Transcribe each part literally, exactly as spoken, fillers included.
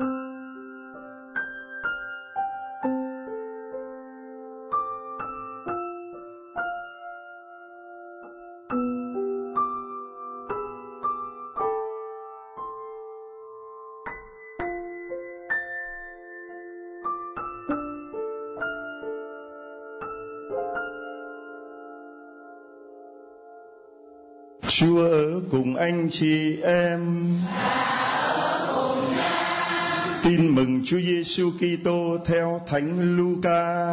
Chúa ở cùng anh chị em. Tin mừng Chúa Giêsu Kitô theo Thánh Luca.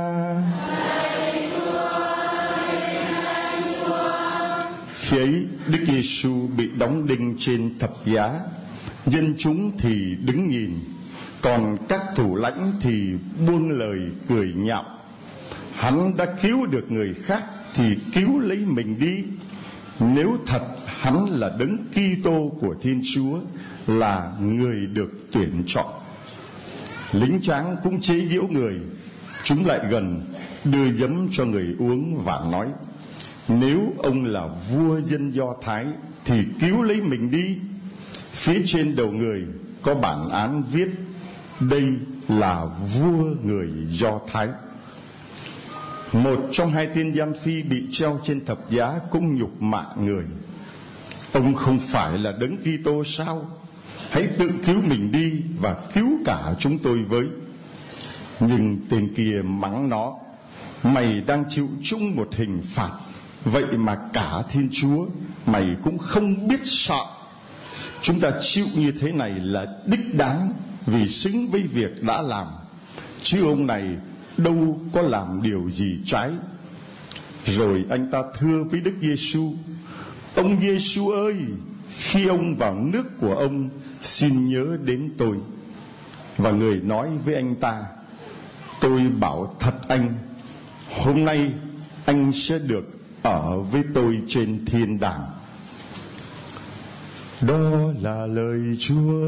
Khi ấy Đức Giêsu bị đóng đinh trên thập giá, dân chúng thì đứng nhìn, còn các thủ lãnh thì buông lời cười nhạo. Hắn đã cứu được người khác thì cứu lấy mình đi. Nếu thật hắn là Đấng Kitô của Thiên Chúa, là người được tuyển chọn. Lính tráng cũng chế giễu người. Chúng lại gần, đưa giấm cho người uống và nói: nếu ông là vua dân Do Thái thì cứu lấy mình đi. Phía trên đầu người có bản án viết: đây là vua người Do Thái. Một trong hai tiên gian phi bị treo trên thập giá cũng nhục mạ người: ông không phải là Đấng Kitô sao? Hãy tự cứu mình đi và cứu cả chúng tôi với. Nhưng tên kia mắng nó: mày đang chịu chung một hình phạt, vậy mà cả Thiên Chúa mày cũng không biết sợ. Chúng ta chịu như thế này là đích đáng, vì xứng với việc đã làm, chứ ông này đâu có làm điều gì trái. Rồi anh ta thưa với Đức Giêsu: ông Giêsu ơi, khi ông vào nước của ông, xin nhớ đến tôi. Và người nói với anh ta: tôi bảo thật anh, hôm nay anh sẽ được ở với tôi trên thiên đàng. Đó là lời Chúa.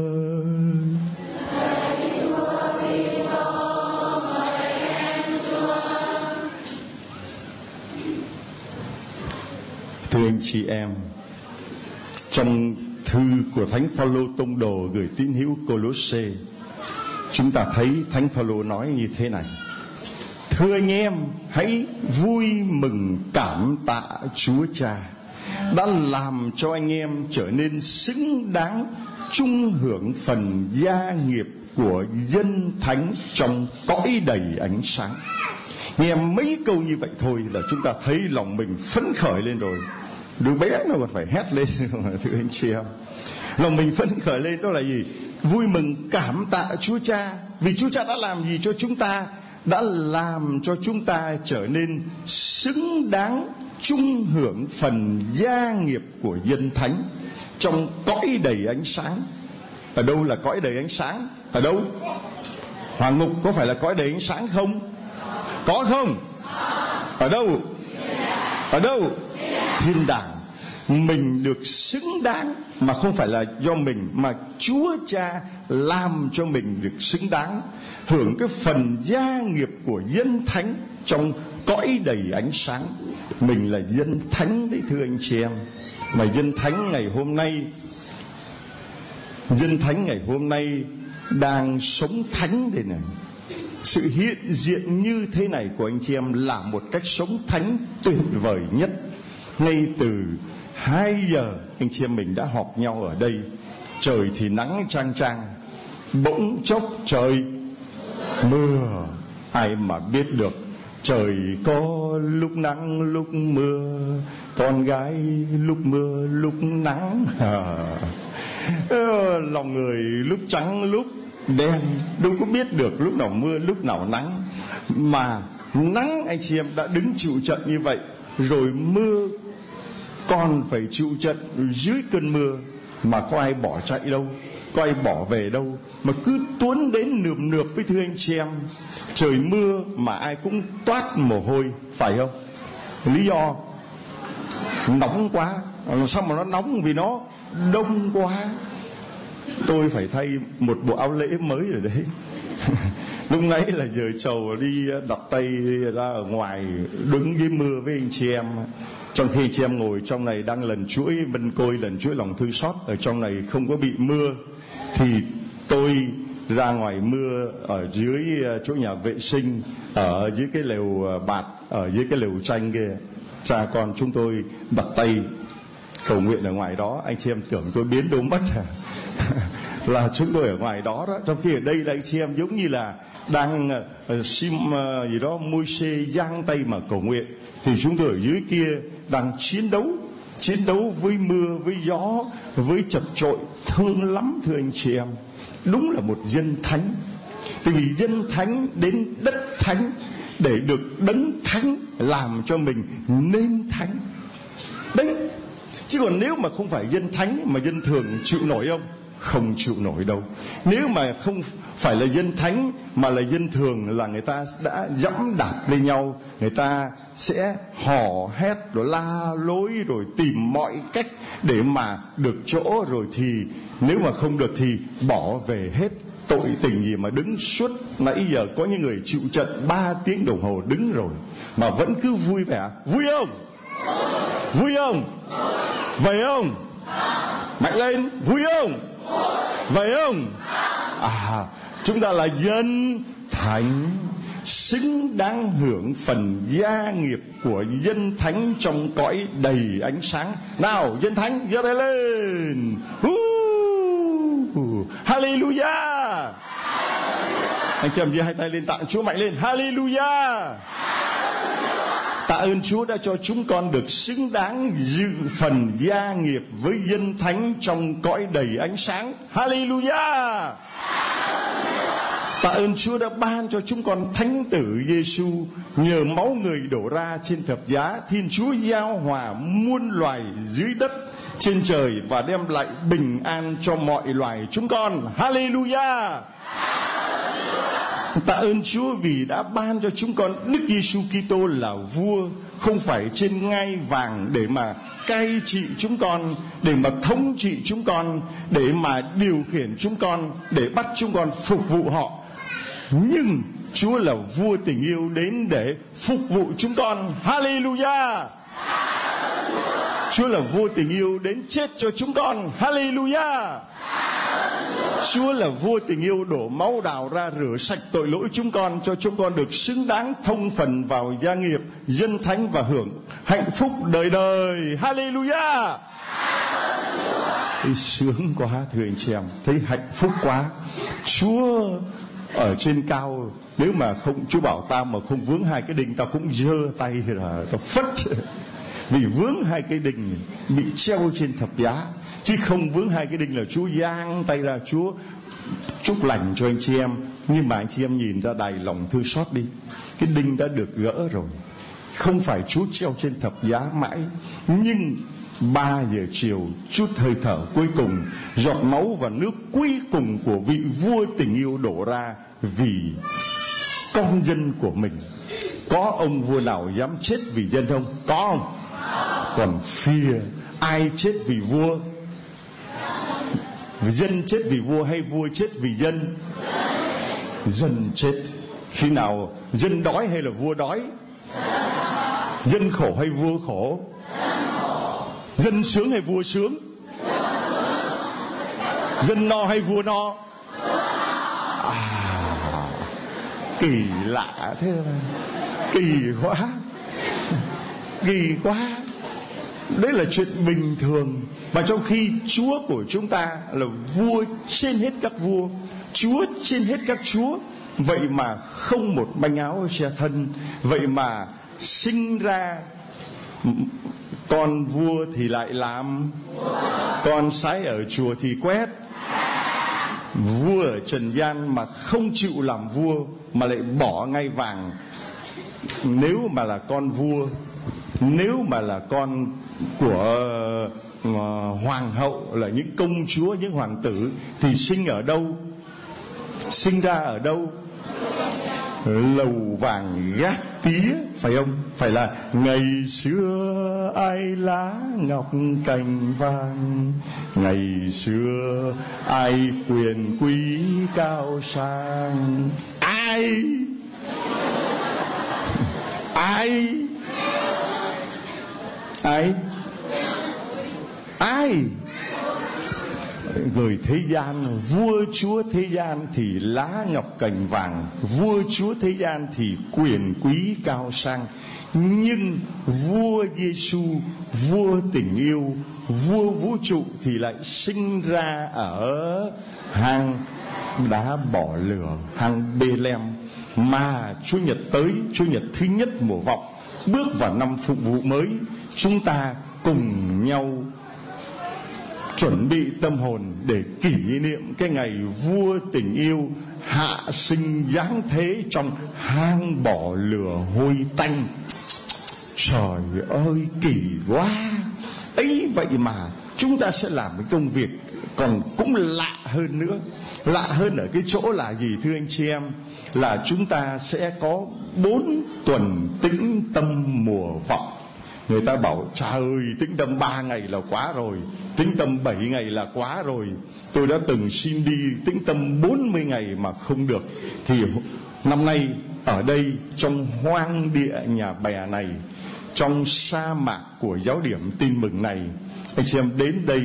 Thưa anh chị em, trong thư của Thánh Phaolô tông đồ gửi tín hữu Cô-lô-sê, chúng ta thấy Thánh Phaolô nói như thế này: thưa anh em, hãy vui mừng cảm tạ Chúa Cha đã làm cho anh em trở nên xứng đáng chung hưởng phần gia nghiệp của dân thánh trong cõi đầy ánh sáng. Nghe mấy câu như vậy thôi là chúng ta thấy lòng mình phấn khởi lên rồi. Đứa bé nó còn phải hét lên. Thưa anh chị em, lòng mình phấn khởi lên đó là gì? Vui mừng cảm tạ Chúa Cha, vì Chúa Cha đã làm gì cho chúng ta? Đã làm cho chúng ta trở nên xứng đáng chung hưởng phần gia nghiệp của dân thánh trong cõi đầy ánh sáng. Ở đâu là cõi đầy ánh sáng? Ở đâu? Hoàng ngục có phải là cõi đầy ánh sáng không? Có không? Ở đâu? Ở đâu? Thiên đàng. Mình được xứng đáng, mà không phải là do mình, mà Chúa Cha làm cho mình được xứng đáng hưởng cái phần gia nghiệp của dân thánh trong cõi đầy ánh sáng. Mình là dân thánh đấy thưa anh chị em. Mà dân thánh ngày hôm nay, dân thánh ngày hôm nay đang sống thánh đây này. Sự hiện diện như thế này của anh chị em là một cách sống thánh tuyệt vời nhất. Ngay từ hai giờ anh chị em mình đã họp nhau ở đây. Trời thì nắng chang chang, bỗng chốc trời mưa. Ai mà biết được trời có lúc nắng lúc mưa, con gái lúc mưa lúc nắng. À, lòng người lúc trắng lúc đen, đâu có biết được lúc nào mưa lúc nào nắng. Mà nắng anh chị em đã đứng chịu trận như vậy, rồi mưa còn phải chịu trận dưới cơn mưa, mà có ai bỏ chạy đâu, có ai bỏ về đâu, mà cứ tuôn đến nườm nượp với thưa anh chị em. Trời mưa mà ai cũng toát mồ hôi, phải không? Lý do nóng quá. Sao mà nó nóng? Vì nó đông quá. Tôi phải thay một bộ áo lễ mới rồi đấy. Lúc nãy là giờ trầu đi đặt tay ra ở ngoài, đứng dưới mưa với anh chị em, trong khi chị em ngồi trong này đang lần chuỗi bên côi, lần chuỗi lòng thương xót, ở trong này không có bị mưa, thì tôi ra ngoài mưa ở dưới chỗ nhà vệ sinh, ở dưới cái lều bạt, ở dưới cái lều tranh kia, cha con chúng tôi bắt tay cầu nguyện ở ngoài đó. Anh chị em tưởng tôi biến đâu mất à? Là chúng tôi ở ngoài đó đó, trong khi ở đây là anh chị em giống như là đang uh, sim uh, gì đó môi xê giang tay mà cầu nguyện, thì chúng tôi ở dưới kia đang chiến đấu chiến đấu với mưa, với gió, với chật chội. Thương lắm thưa anh chị em. Đúng là một dân thánh. Tại vì dân thánh đến đất thánh để được đấng thánh làm cho mình nên thánh đấy. Chứ còn nếu mà không phải dân thánh mà dân thường chịu nổi không? Không chịu nổi đâu. Nếu mà không phải là dân thánh mà là dân thường, là người ta đã dẫm đạp lên nhau, người ta sẽ hò hét rồi la lối rồi tìm mọi cách để mà được chỗ, rồi thì nếu mà không được thì bỏ về hết. Tội tình gì mà đứng suốt nãy giờ, có những người chịu trận ba tiếng đồng hồ đứng rồi mà vẫn cứ vui vẻ. Vui không? Vui không? Vậy không? Mạnh lên. Vui không? Vậy không? À, chúng ta là dân thánh, xứng đáng hưởng phần gia nghiệp của dân thánh trong cõi đầy ánh sáng. Nào, dân thánh giơ tay lên. uh, Hallelujah. Anh chị em giơ hai tay lên tặng Chúa mạnh lên. Hallelujah. Tạ ơn Chúa đã cho chúng con được xứng đáng dự phần gia nghiệp với dân thánh trong cõi đầy ánh sáng. Hallelujah. Tạ ơn Chúa đã ban cho chúng con Thánh tử Giêsu, nhờ máu người đổ ra trên thập giá, Thiên Chúa giao hòa muôn loài dưới đất trên trời và đem lại bình an cho mọi loài chúng con. Hallelujah. Tạ ơn Chúa vì đã ban cho chúng con Đức Giêsu Kitô là vua, không phải trên ngai vàng để mà cai trị chúng con, để mà thống trị chúng con, để mà điều khiển chúng con, để bắt chúng con phục vụ họ. Nhưng Chúa là vua tình yêu đến để phục vụ chúng con. Hallelujah. Chúa là vua tình yêu đến chết cho chúng con. Hallelujah. Chúa là vua tình yêu đổ máu đào ra rửa sạch tội lỗi chúng con, cho chúng con được xứng đáng thông phần vào gia nghiệp dân thánh và hưởng hạnh phúc đời đời. Hallelujah. Thấy sướng quá thưa anh chị em, thấy hạnh phúc quá. Chúa ở trên cao, nếu mà không, Chúa bảo tao mà không vướng hai cái đinh tao cũng giơ tay là tao phất. Vì vướng hai cái đinh bị treo trên thập giá, chứ không vướng hai cái đinh là Chúa giang tay ra, Chúa chúc lành cho anh chị em. Nhưng mà anh chị em nhìn ra đài lòng thương xót đi, cái đinh đã được gỡ rồi. Không phải Chúa treo trên thập giá mãi, nhưng ba giờ chiều chút hơi thở cuối cùng, giọt máu và nước cuối cùng của vị vua tình yêu đổ ra vì con dân của mình. Có ông vua nào dám chết vì dân không? Có không? Còn phìa ai chết vì vua? Dân chết vì vua hay vua chết vì dân? Dân chết. Khi nào dân đói hay là vua đói? Dân khổ hay vua khổ? Dân sướng hay vua sướng? Dân no hay vua no? À, kỳ lạ thế này. Kỳ quá. Kỳ quá. Đấy là chuyện bình thường. Mà trong khi Chúa của chúng ta là vua trên hết các vua, Chúa trên hết các chúa, vậy mà không một manh áo che thân, vậy mà sinh ra con vua thì lại làm con sái ở chùa thì quét. Vua ở trần gian mà không chịu làm vua mà lại bỏ ngai vàng. Nếu mà là con vua, nếu mà là con của uh, hoàng hậu, là những công chúa, những hoàng tử, thì sinh ở đâu? Sinh ra ở đâu? Lầu vàng gác tía, phải không? Phải là ngày xưa ai lá ngọc cành vàng, ngày xưa ai quyền quý cao sang. Ai? Ai? Ai? Ai? người thế gian, vua chúa thế gian thì lá ngọc cành vàng, vua chúa thế gian thì quyền quý cao sang. Nhưng vua Giêsu, vua tình yêu, vua vũ trụ thì lại sinh ra ở hang đá bỏ lửa, hang Bê-lem. Mà Chúa Nhật tới, Chúa Nhật thứ nhất mùa vọng, bước vào năm phục vụ mới, chúng ta cùng nhau chuẩn bị tâm hồn để kỷ niệm cái ngày vua tình yêu hạ sinh giáng thế trong hang bỏ lửa hôi tanh. Trời ơi, kỳ quá! Ấy vậy mà chúng ta sẽ làm cái công việc còn cũng lạ hơn nữa. Lạ hơn ở cái chỗ là gì thưa anh chị em? Là chúng ta sẽ có bốn tuần tĩnh tâm mùa vọng. Người ta bảo trời ơi, tĩnh tâm ba ngày là quá rồi, tĩnh tâm bảy ngày là quá rồi. Tôi đã từng xin đi tĩnh tâm bốn mươi ngày mà không được. Thì năm nay ở đây trong hoang địa nhà bè này, trong sa mạc của giáo điểm tin mừng này, anh chị em đến đây,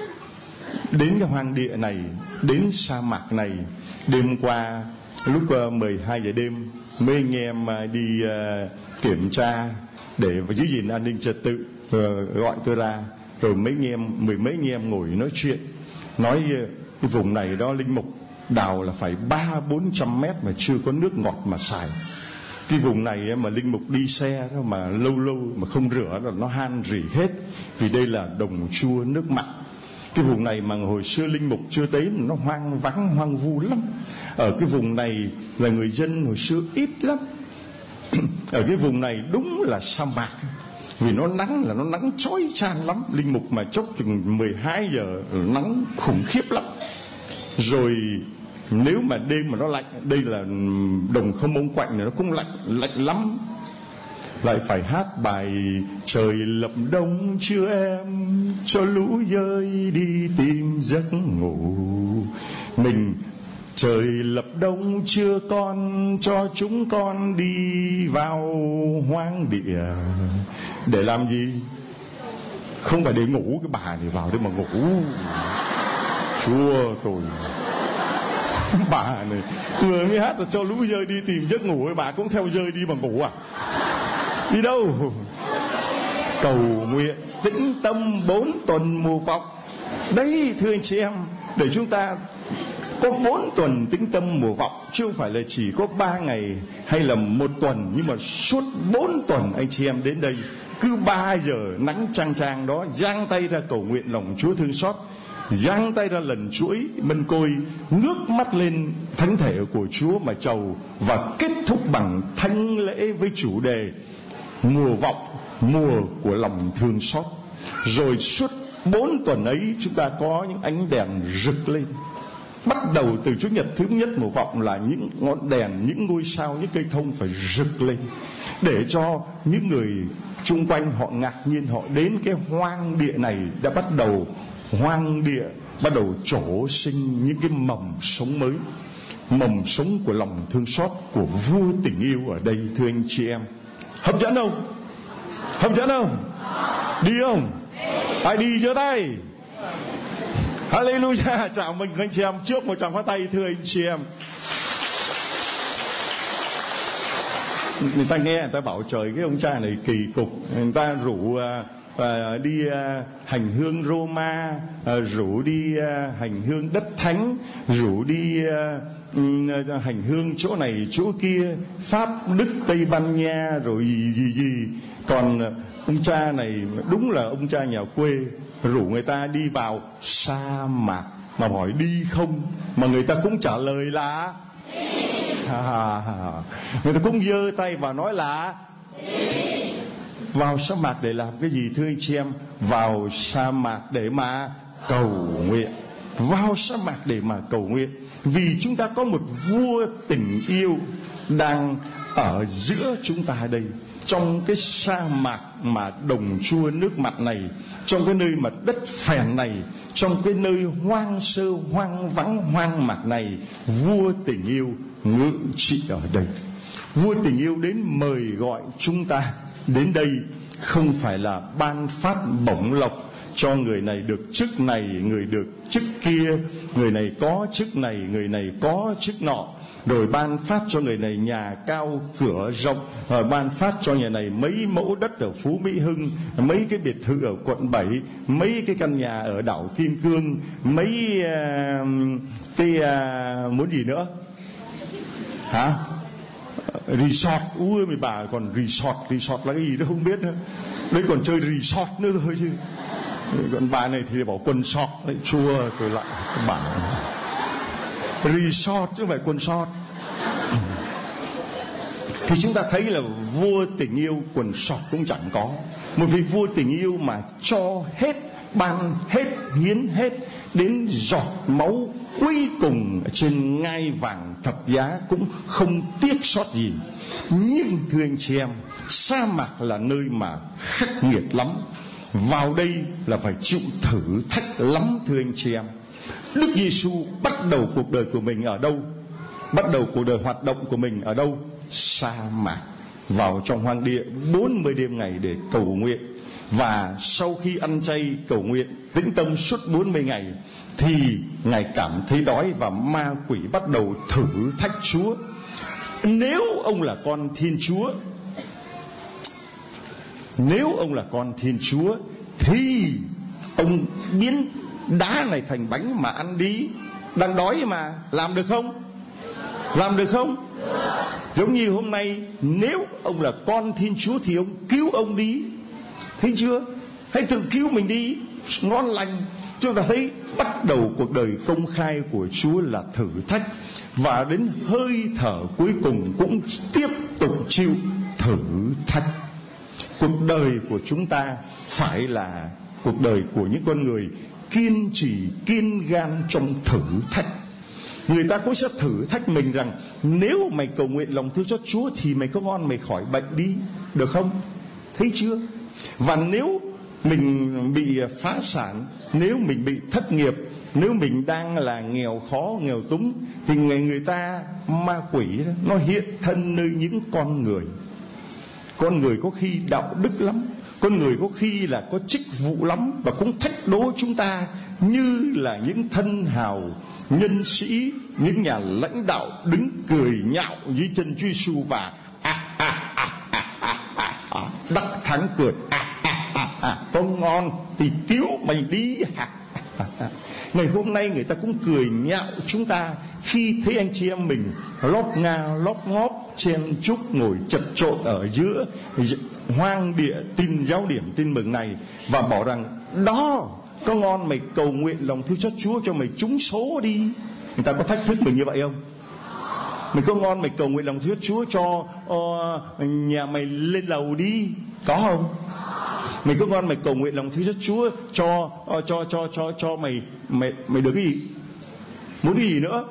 đến cái hoang địa này, đến sa mạc này. Đêm qua lúc mười hai giờ đêm mấy anh em đi kiểm tra để giữ gìn an ninh trật tự, gọi tôi ra, rồi mấy anh em, mười mấy anh em ngồi nói chuyện, nói cái vùng này đó linh mục đào là phải ba bốn trăm mét mà chưa có nước ngọt mà xài. Cái vùng này mà linh mục đi xe đó mà lâu lâu mà không rửa là nó han rỉ hết, vì đây là đồng chua nước mặn. Cái vùng này mà hồi xưa linh mục chưa tới nó hoang vắng hoang vu lắm. Ở cái vùng này là người dân hồi xưa ít lắm. Ở cái vùng này đúng là sa mạc, vì nó nắng là nó nắng chói chang lắm. Linh mục mà chốc chừng mười hai giờ nắng khủng khiếp lắm. Rồi nếu mà đêm mà nó lạnh, đây là đồng không ông quạnh này, nó cũng lạnh, lạnh lắm. Lại phải hát bài trời lập đông chưa em, cho lũ dơi đi tìm giấc ngủ. Mình trời lập đông chưa con, cho chúng con đi vào hoang địa. Để làm gì? Không phải để ngủ, cái bà này vào đây mà ngủ. Chúa tôi, bà này vừa mới hát là cho lũ dơi đi tìm giấc ngủ, bà cũng theo dơi đi mà ngủ à? Đi đâu? Cầu nguyện tĩnh tâm bốn tuần mùa vọng. Đấy thưa anh chị em, để chúng ta có bốn tuần tĩnh tâm mùa vọng, chứ không phải là chỉ có ba ngày hay là một tuần, nhưng mà suốt bốn tuần anh chị em đến đây, cứ ba giờ nắng chang chang đó, giang tay ra cầu nguyện lòng Chúa thương xót, giang tay ra lần chuỗi mân côi, ngước mắt lên thánh thể của Chúa mà chầu, và kết thúc bằng thánh lễ với chủ đề mùa vọng, mùa của lòng thương xót. Rồi suốt bốn tuần ấy chúng ta có những ánh đèn rực lên. Bắt đầu từ Chủ nhật thứ nhất mùa vọng là những ngọn đèn, những ngôi sao, những cây thông phải rực lên, để cho những người chung quanh họ ngạc nhiên, họ đến cái hoang địa này đã bắt đầu, hoang địa bắt đầu trổ sinh những cái mầm sống mới, mầm sống của lòng thương xót của vua tình yêu ở đây thưa anh chị em. Hấp dẫn không? Hấp dẫn không? Đi không? Ai đi giơ tay. Hallelujah. Chào mừng anh chị em trước một tràng pháo tay thưa anh chị em. Người ta nghe, người ta bảo trời cái ông cha này kỳ cục. Người ta rủ uh, uh, đi uh, hành hương Roma, uh, rủ đi uh, hành hương đất thánh, rủ đi uh, uh, hành hương chỗ này chỗ kia, Pháp, Đức, Tây Ban Nha, rồi gì gì gì. Còn uh, ông cha này đúng là ông cha nhà quê, rủ người ta đi vào sa mạc mà hỏi đi không, mà người ta cũng trả lời là à, người ta cũng giơ tay và nói là vào sa mạc để làm cái gì thưa anh chị em? Vào sa mạc để mà cầu nguyện. Vào sa mạc để mà cầu nguyện, vì chúng ta có một vua tình yêu đang ở giữa chúng ta đây, trong cái sa mạc mà đồng chua nước mặn này, trong cái nơi mà đất phèn này, trong cái nơi hoang sơ hoang vắng hoang mạc này, vua tình yêu ngự trị ở đây. Vua tình yêu đến mời gọi chúng ta đến đây không phải là ban phát bổng lộc cho người này được chức này, người được chức kia, người này có chức này, người này có chức nọ, rồi ban phát cho người này nhà cao cửa rộng, rồi ban phát cho nhà này mấy mẫu đất ở Phú Mỹ Hưng, mấy cái biệt thự ở quận bảy, mấy cái căn nhà ở đảo Kim Cương, mấy uh, cái uh, muốn gì nữa hả, resort. Ui mày bà còn resort, resort là cái gì đó không biết nữa, đấy còn chơi resort nữa thôi chứ. Còn bà này thì bảo quần sọt đấy, chua tôi lại bản resort chứ không phải quần sọt. Thì chúng ta thấy là vua tình yêu quần sọt cũng chẳng có. Một vị vua tình yêu mà cho hết, ban hết, hiến hết, đến giọt máu cuối cùng trên ngai vàng thập giá cũng không tiếc sót gì. Nhưng thưa anh chị em, sa mạc là nơi mà khắc nghiệt lắm. Vào đây là phải chịu thử thách lắm thưa anh chị em. Đức Giêsu bắt đầu cuộc đời của mình ở đâu? Bắt đầu cuộc đời hoạt động của mình ở đâu? Sa mạc. Vào trong hoang địa bốn mươi đêm ngày để cầu nguyện. Và sau khi ăn chay cầu nguyện tĩnh tâm suốt bốn mươi ngày thì Ngài cảm thấy đói và ma quỷ bắt đầu thử thách Chúa. Nếu ông là con Thiên Chúa, Nếu ông là con Thiên Chúa thì ông biến đá này thành bánh mà ăn đi. Đang đói mà, làm được không? Làm được không? Giống như hôm nay, nếu ông là con Thiên Chúa thì ông cứu ông đi. Thấy chưa? Hãy tự cứu mình đi, ngon lành. Chúng ta thấy bắt đầu cuộc đời công khai của Chúa là thử thách, và đến hơi thở cuối cùng cũng tiếp tục chịu thử thách. Cuộc đời của chúng ta phải là cuộc đời của những con người kiên trì, kiên gan trong thử thách. Người ta cũng sẽ thử thách mình rằng nếu mày cầu nguyện lòng thương cho Chúa thì mày có ngon mày khỏi bệnh đi, được không? Thấy chưa? Và nếu mình bị phá sản, nếu mình bị thất nghiệp, nếu mình đang là nghèo khó, nghèo túng, thì người, người ta, ma quỷ đó, nó hiện thân nơi những con người. Con người có khi đạo đức lắm, con người có khi là có chức vụ lắm, và cũng thách đố chúng ta như là những thân hào nhân sĩ, những nhà lãnh đạo đứng cười nhạo dưới chân Chúa Giêsu và à, à, à, à, à, à, à, đắc thắng cười à, à, à, à, có ngon thì cứu mày đi. à, à, à. Ngày hôm nay người ta cũng cười nhạo chúng ta khi thấy anh chị em mình lóp nga lóp ngóp chen chúc ngồi chật trội ở giữa hoang địa tin giáo điểm tin mừng này, và bảo rằng đó, có ngon mày cầu nguyện lòng thương xót Chúa cho mày trúng số đi. Người ta có thách thức mình như vậy không? Mày có ngon mày cầu nguyện lòng thương xót Chúa cho uh, nhà mày lên lầu đi, có không? Mày có ngon mày cầu nguyện lòng thương xót Chúa cho uh, cho cho cho cho mày mày mày được cái gì? Muốn cái gì nữa?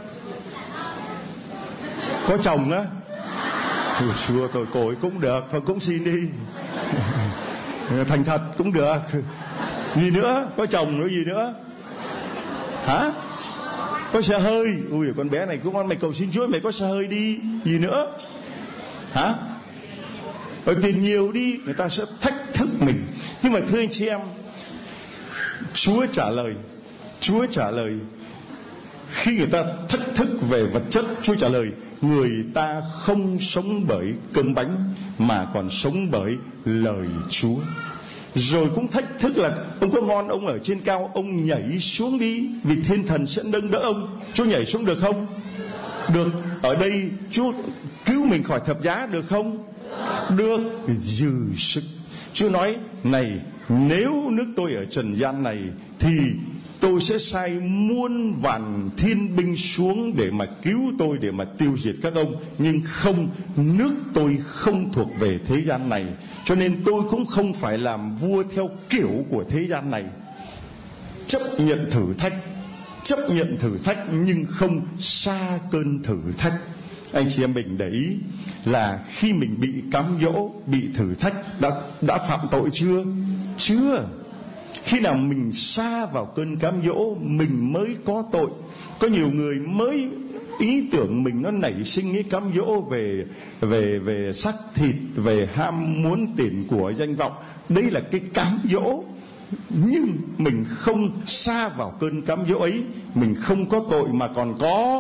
Có chồng á? Ôi xưa tôi cô ấy cũng được, thôi cũng xin đi. Thành thật cũng được. Gì nữa? Có chồng nữa gì nữa? Hả? Có xe hơi. Ui con bé này cũng ngon mày cầu xin Chúa mày có xe hơi đi. Gì nữa? Hả? Ở tiền nhiều đi. Người ta sẽ thách thức mình. Nhưng mà thưa anh chị em, Chúa trả lời Chúa trả lời khi người ta thách thức về vật chất, Chúa trả lời người ta không sống bởi cơm bánh mà còn sống bởi lời Chúa. Rồi cũng thách thức là ông có ngon ông ở trên cao, ông nhảy xuống đi vì thiên thần sẽ nâng đỡ ông. Chúa nhảy xuống được không? Được. Ở đây Chúa cứu mình khỏi thập giá được không? Được. Dư sức. Chúa nói này, nếu nước tôi ở trần gian này thì tôi sẽ sai muôn vàn thiên binh xuống để mà cứu tôi, để mà tiêu diệt các ông. Nhưng không, nước tôi không thuộc về thế gian này, cho nên tôi cũng không phải làm vua theo kiểu của thế gian này. Chấp nhận thử thách, chấp nhận thử thách nhưng không xa cơn thử thách. Anh chị em mình để ý là khi mình bị cám dỗ, bị thử thách, đã, đã phạm tội chưa? Chưa. Khi nào mình sa vào cơn cám dỗ, mình mới có tội. Có nhiều người mới ý tưởng mình nó nảy sinh cái cám dỗ về về về xác thịt, về ham muốn tiền của danh vọng. Đấy là cái cám dỗ. Nhưng mình không sa vào cơn cám dỗ ấy, mình không có tội mà còn có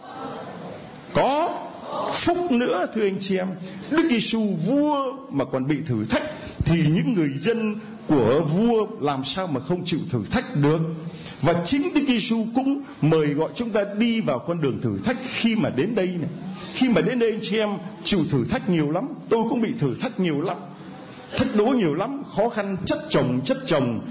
có phúc nữa, thưa anh chị em. Đức Giêsu vua mà còn bị thử thách, thì những người dân của vua làm sao mà không chịu thử thách được. Và chính Đức Giêsu cũng mời gọi chúng ta đi vào con đường thử thách khi mà đến đây này. Khi mà đến đây anh chị em chịu thử thách nhiều lắm. Tôi cũng bị thử thách nhiều lắm, thách đố nhiều lắm, khó khăn chất chồng chất chồng.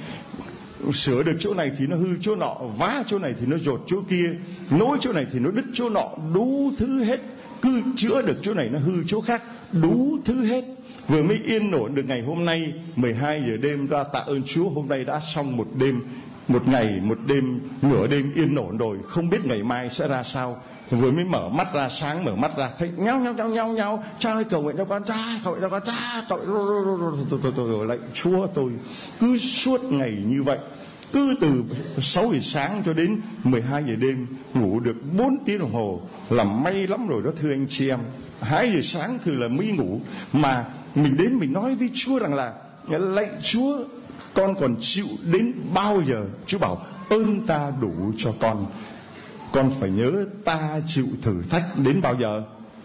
Sửa được chỗ này thì nó hư chỗ nọ, vá chỗ này thì nó dột chỗ kia, nối chỗ này thì nó đứt chỗ nọ, đủ thứ hết. Cứ chữa được chỗ này nó hư chỗ khác, đủ thứ hết. Vừa mới yên ổn được ngày hôm nay, mười hai giờ đêm ra tạ ơn Chúa, hôm nay đã xong một đêm, một ngày, một đêm, nửa đêm yên ổn rồi. Không biết ngày mai sẽ ra sao. Vừa mới mở mắt ra, sáng mở mắt ra thấy nhau nhau nhau nhau nhau, cha ơi cầu nguyện cho con, cha cầu nguyện cho con, cha cầu nguyện rồi lại Chúa. Tôi cứ suốt ngày như vậy, cứ từ sáu giờ sáng cho đến mười hai giờ đêm, ngủ được bốn tiếng đồng hồ là may lắm rồi đó, thưa anh chị em. Hai giờ sáng thì là mới ngủ, mà mình đến mình nói với Chúa rằng là lạy Chúa, con còn chịu đến bao giờ? Chúa bảo ơn ta đủ cho con. Con phải nhớ ta chịu thử thách đến bao giờ?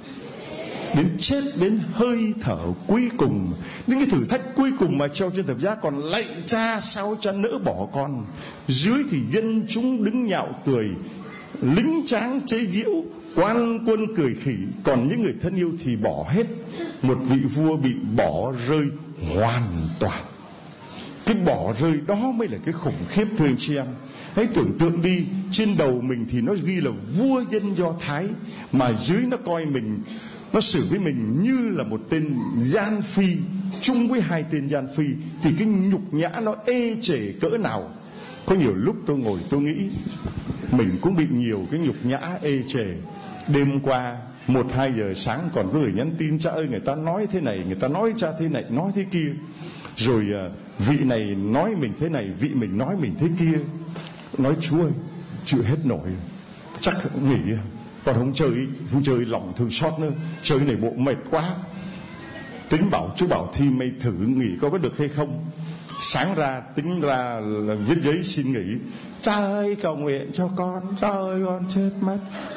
Đến chết, đến hơi thở cuối cùng. Đến cái thử thách cuối cùng mà treo trên thập giá. Còn lạy cha, sao cha nỡ bỏ con? Dưới thì dân chúng đứng nhạo cười, lính tráng chế giễu, quan quân cười khỉ. Còn những người thân yêu thì bỏ hết. Một vị vua bị bỏ rơi hoàn toàn. Cái bỏ rơi đó mới là cái khủng khiếp, thưa anh chị em. Hãy tưởng tượng đi, trên đầu mình thì nó ghi là vua dân Do Thái, mà dưới nó coi mình, nó xử với mình như là một tên gian phi, chung với hai tên gian phi, thì cái nhục nhã nó ê chề cỡ nào. Có nhiều lúc tôi ngồi tôi nghĩ mình cũng bị nhiều cái nhục nhã ê chề. Đêm qua một hai giờ sáng còn có người nhắn tin: cha ơi, người ta nói thế này, người ta nói cha thế này, nói thế kia, rồi vị này nói mình thế này, vị mình nói mình thế kia. Nói Chúa ơi, chịu hết nổi, chắc nghỉ, còn không chơi, không chơi lòng thương xót nữa, chơi này bộ mệt quá. Tính bảo Chúa bảo thì mày thử nghỉ có có được hay không. Sáng ra tính ra là viết giấy xin nghỉ. Cha ơi cầu nguyện cho con, cha ơi con chết mất.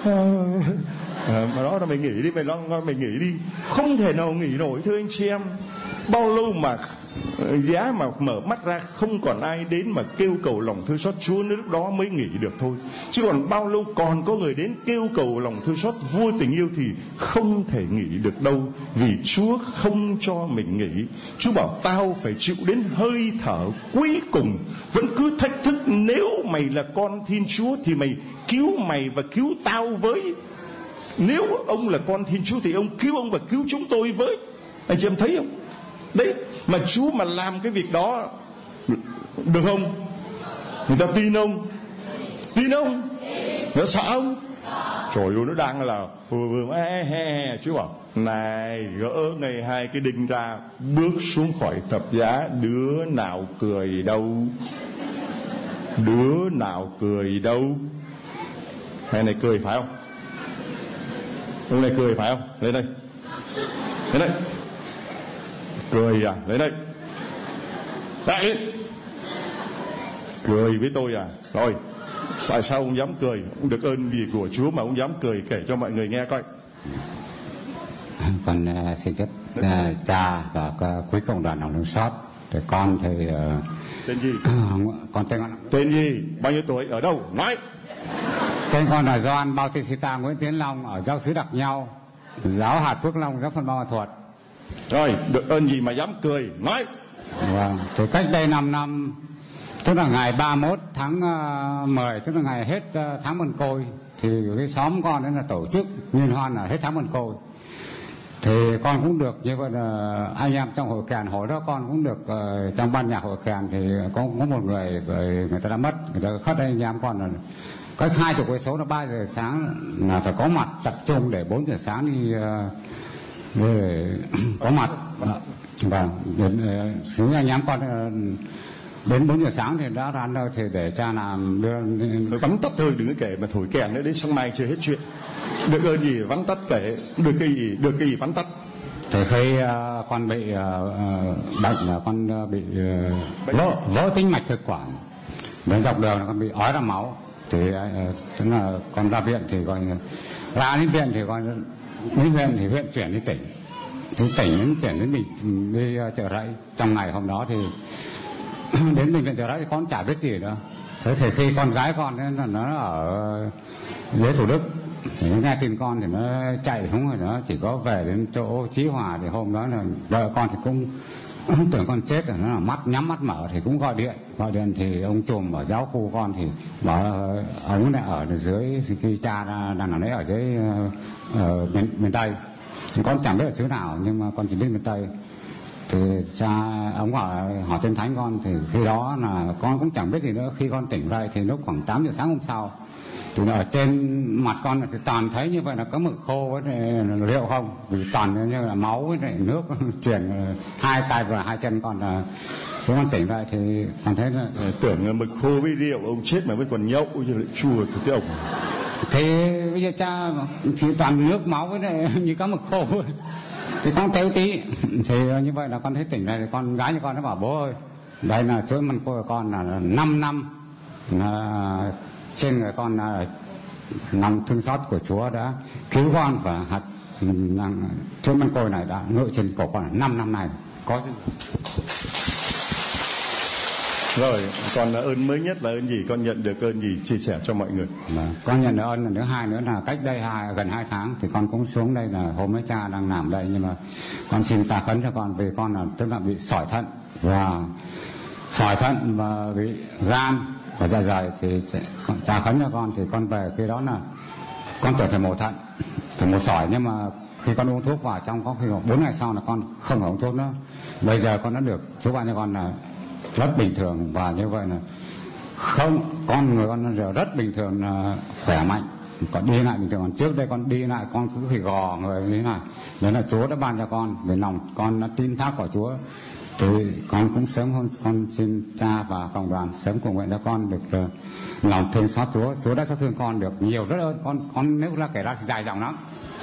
À, mà đó là mày nghỉ đi, mày lo mày nghỉ đi, không thể nào nghỉ nổi, thưa anh chị em. Bao lâu mà giá mà mở mắt ra không còn ai đến mà kêu cầu lòng thương xót Chúa nữa, lúc đó mới nghỉ được thôi. Chứ còn bao lâu còn có người đến kêu cầu lòng thương xót vua tình yêu thì không thể nghỉ được đâu, vì Chúa không cho mình nghỉ. Chúa bảo tao phải chịu đến hơi thở cuối cùng, vẫn cứ thách thức: nếu mày là con Thiên Chúa thì mày cứu mày và cứu tao với. Nếu ông là con Thiên Chúa thì ông cứu ông và cứu chúng tôi với. Anh chị em thấy không? Đấy, mà Chúa mà làm cái việc đó được không? Người ta tin không? Tin không? Nó sợ không? Trời ơi, nó đang là vừa vừa he he. Chúa bảo này, gỡ ngay hai cái đinh ra, bước xuống khỏi thập giá. Đứa nào cười đâu? Đứa nào cười đâu? Này này cười phải không? Ông này cười phải không? Lên đây, lên đây. Cười à? Lên đây. Đấy. Cười với tôi à? Rồi, tại sao ông dám cười? Ông được ơn vì của Chúa mà ông dám cười, kể cho mọi người nghe coi. Con uh, xin chúc uh, cha và uh, quý công đoàn lòng thương xót. Thì con thì uh, tên gì? Con tên con tên gì? Bao nhiêu tuổi? Ở đâu? Nói. Tên con là Gioan Bautista Nguyễn Tiến Long, ở giáo xứ Đặc Nhau, giáo hạt Phước Long, giáo phận Buôn Ma Thuột. Rồi, được ơn gì mà dám cười? Nói. Vâng, thì cách đây năm năm, tức là ngày ba mươi mốt tháng mười, tức là ngày hết tháng Mân Côi, thì cái xóm con đấy là tổ chức liên hoan là hết tháng Mân Côi. Thì con cũng được như vậy là anh em trong hội kèn, hồi đó con cũng được uh, trong ban nhạc hội kèn thì có có một người người ta đã mất, người ta khất anh em con là cách hai chục cây số là ba giờ sáng là phải có mặt tập trung để bốn giờ sáng đi uh, để có mặt. Vâng, những anh em con đến bốn giờ sáng thì đã ra nơi thì để cha làm đưa vắn tắt thôi, đừng có kể mà thổi kèn nữa, đến sáng mai chưa hết chuyện. Được ơn gì vắn tắt kể, được cái gì được cái gì vắn tắt. Thì khi uh, con bị uh, uh, bệnh là con uh, bị uh, vỡ vỡ tĩnh mạch thực quản, đến dọc đường là con bị ói ra máu, thì uh, tức là con ra viện thì coi ra đến viện thì con đến viện thì viện chuyển đi tỉnh, thì tỉnh đến chuyển đến mình đi uh, Chợ Rẫy. Trong ngày hôm đó thì đến bệnh viện Chợ Rẫy thì con chả biết gì nữa. Thế thì khi con gái con ấy, nó ở dưới Thủ Đức, thì nó nghe tin con thì nó chạy xuống rồi, nó chỉ có về đến chỗ Chí Hòa. Thì hôm đó là vợ con thì cũng tưởng con chết rồi, nó là mắt nhắm mắt mở thì cũng gọi điện gọi điện thì ông trùm ở giáo khu con thì bảo ông lại ở dưới, khi cha đang ở đấy ở dưới ở miền, miền Tây. Thì con chẳng biết ở xứ nào, nhưng mà con chỉ biết miền Tây. Thì cha ông hỏi hỏi tên Thánh con, thì khi đó là con cũng chẳng biết gì nữa. Khi con tỉnh dậy thì lúc khoảng tám giờ sáng hôm sau, thì ở trên mặt con thì toàn thấy như vậy là có mực khô với rượu không, vì toàn như là máu với nước truyền hai tay và hai chân con. Là khi con tỉnh dậy thì con thấy là tưởng là mực khô với rượu, ông chết mà vẫn còn nhậu chứ lại chua từ cái ông. Thì bây giờ cha thì toàn nước máu với này, như cá mực khô. Thì con téo tí, thì như vậy là con thấy tỉnh này, thì con gái như con nó bảo bố ơi, đây là chuỗi mân cô của con là năm năm là trên người con là lòng thương xót của Chúa đã cứu con, và hạt chuỗi mân cô này đã ngự trên cổ con là năm năm này có. Rồi, còn ơn mới nhất là ơn gì? Con nhận được ơn gì? Chia sẻ cho mọi người. Mà, con nhận được ơn là thứ hai nữa là cách đây hai, gần hai tháng thì con cũng xuống đây, là hôm ấy cha đang làm đây, nhưng mà con xin tạ khấn cho con, vì con là tức là bị sỏi thận và sỏi thận và bị gan và dạ dày. Thì cha khấn cho con, thì con về khi đó là con tưởng phải mổ thận, phải mổ sỏi, nhưng mà khi con uống thuốc vào trong có khi bốn ngày sau là con không phải uống thuốc nữa. Bây giờ con đã được chúc ban cho con là rất bình thường, và như vậy là không, con người con giờ rất bình thường, là khỏe mạnh, còn đi lại bình thường. Còn trước đây con đi lại con cứ phải gò người như thế này. Đấy là Chúa đã ban cho con, về lòng con đã tin thác vào Chúa. Thì con cũng sớm hơn, con xin cha và cộng đoàn sớm cùng nguyện cho con được uh, lòng thương xót Chúa. Chúa đã xót thương con được nhiều, rất ơn. Con con nếu là kể ra thì dài dòng lắm.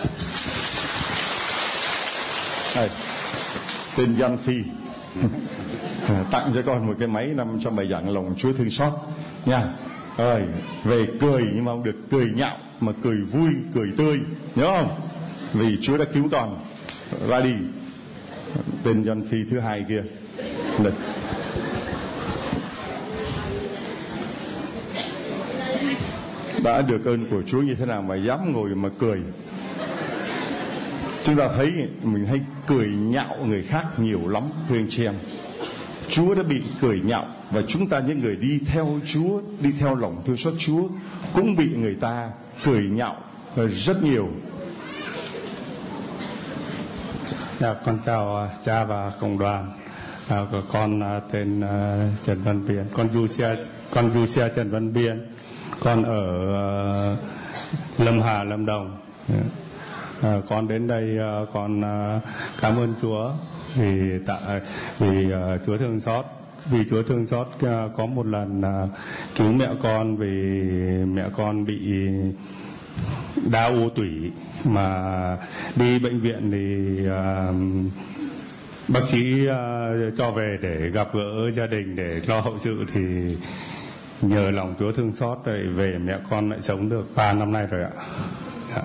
Đây, tên Giang Phi tặng cho con một cái máy nằm trong bài giảng lòng Chúa thương xót nha. Rồi về cười, nhưng mà không được cười nhạo mà cười vui, cười tươi, nhớ không? Vì Chúa đã cứu con. Ra đi, tên John Phi thứ hai kia. Được. Đã được ơn của Chúa như thế nào mà dám ngồi mà cười. Chúng ta thấy mình hay cười nhạo người khác nhiều lắm, thưa anh chị em. Chúa đã bị cười nhạo, và chúng ta những người đi theo Chúa, đi theo lòng thương xót Chúa cũng bị người ta cười nhạo rất nhiều. Dạ, con chào cha và cộng đoàn. À, của con tên uh, Trần Văn Biên, con Jusia, con Jusia Trần Văn Biên, con ở uh, Lâm Hà, Lâm Đồng. À, con đến đây uh, con uh, cảm ơn Chúa vì tạ vì uh, Chúa thương xót, vì Chúa thương xót uh, có một lần uh, cứu mẹ con, vì mẹ con bị đa u tủy mà đi bệnh viện thì uh, bác sĩ uh, cho về để gặp gỡ gia đình để lo hậu sự, thì nhờ lòng Chúa thương xót rồi về mẹ con lại sống được ba năm nay rồi ạ. Dạ.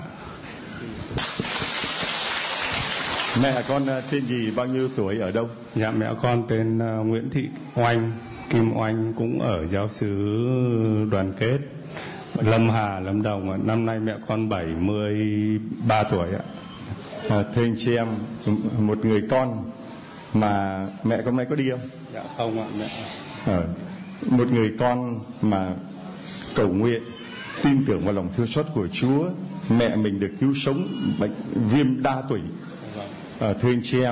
Mẹ con tên gì, bao nhiêu tuổi, ở đâu? Dạ, mẹ con tên uh, Nguyễn Thị Oanh, Kim Oanh, cũng ở giáo xứ Đoàn Kết, Lâm Hà, Lâm Đồng. Năm nay mẹ con bảy mươi ba tuổi ạ. À, thưa anh chị em, một người con mà mẹ con nay có đi không? Dạ không ạ. Mẹ. À, một người con mà cầu nguyện, tin tưởng vào lòng thương xót của Chúa, mẹ mình được cứu sống bệnh viêm đa tủy. À, thưa anh chị em,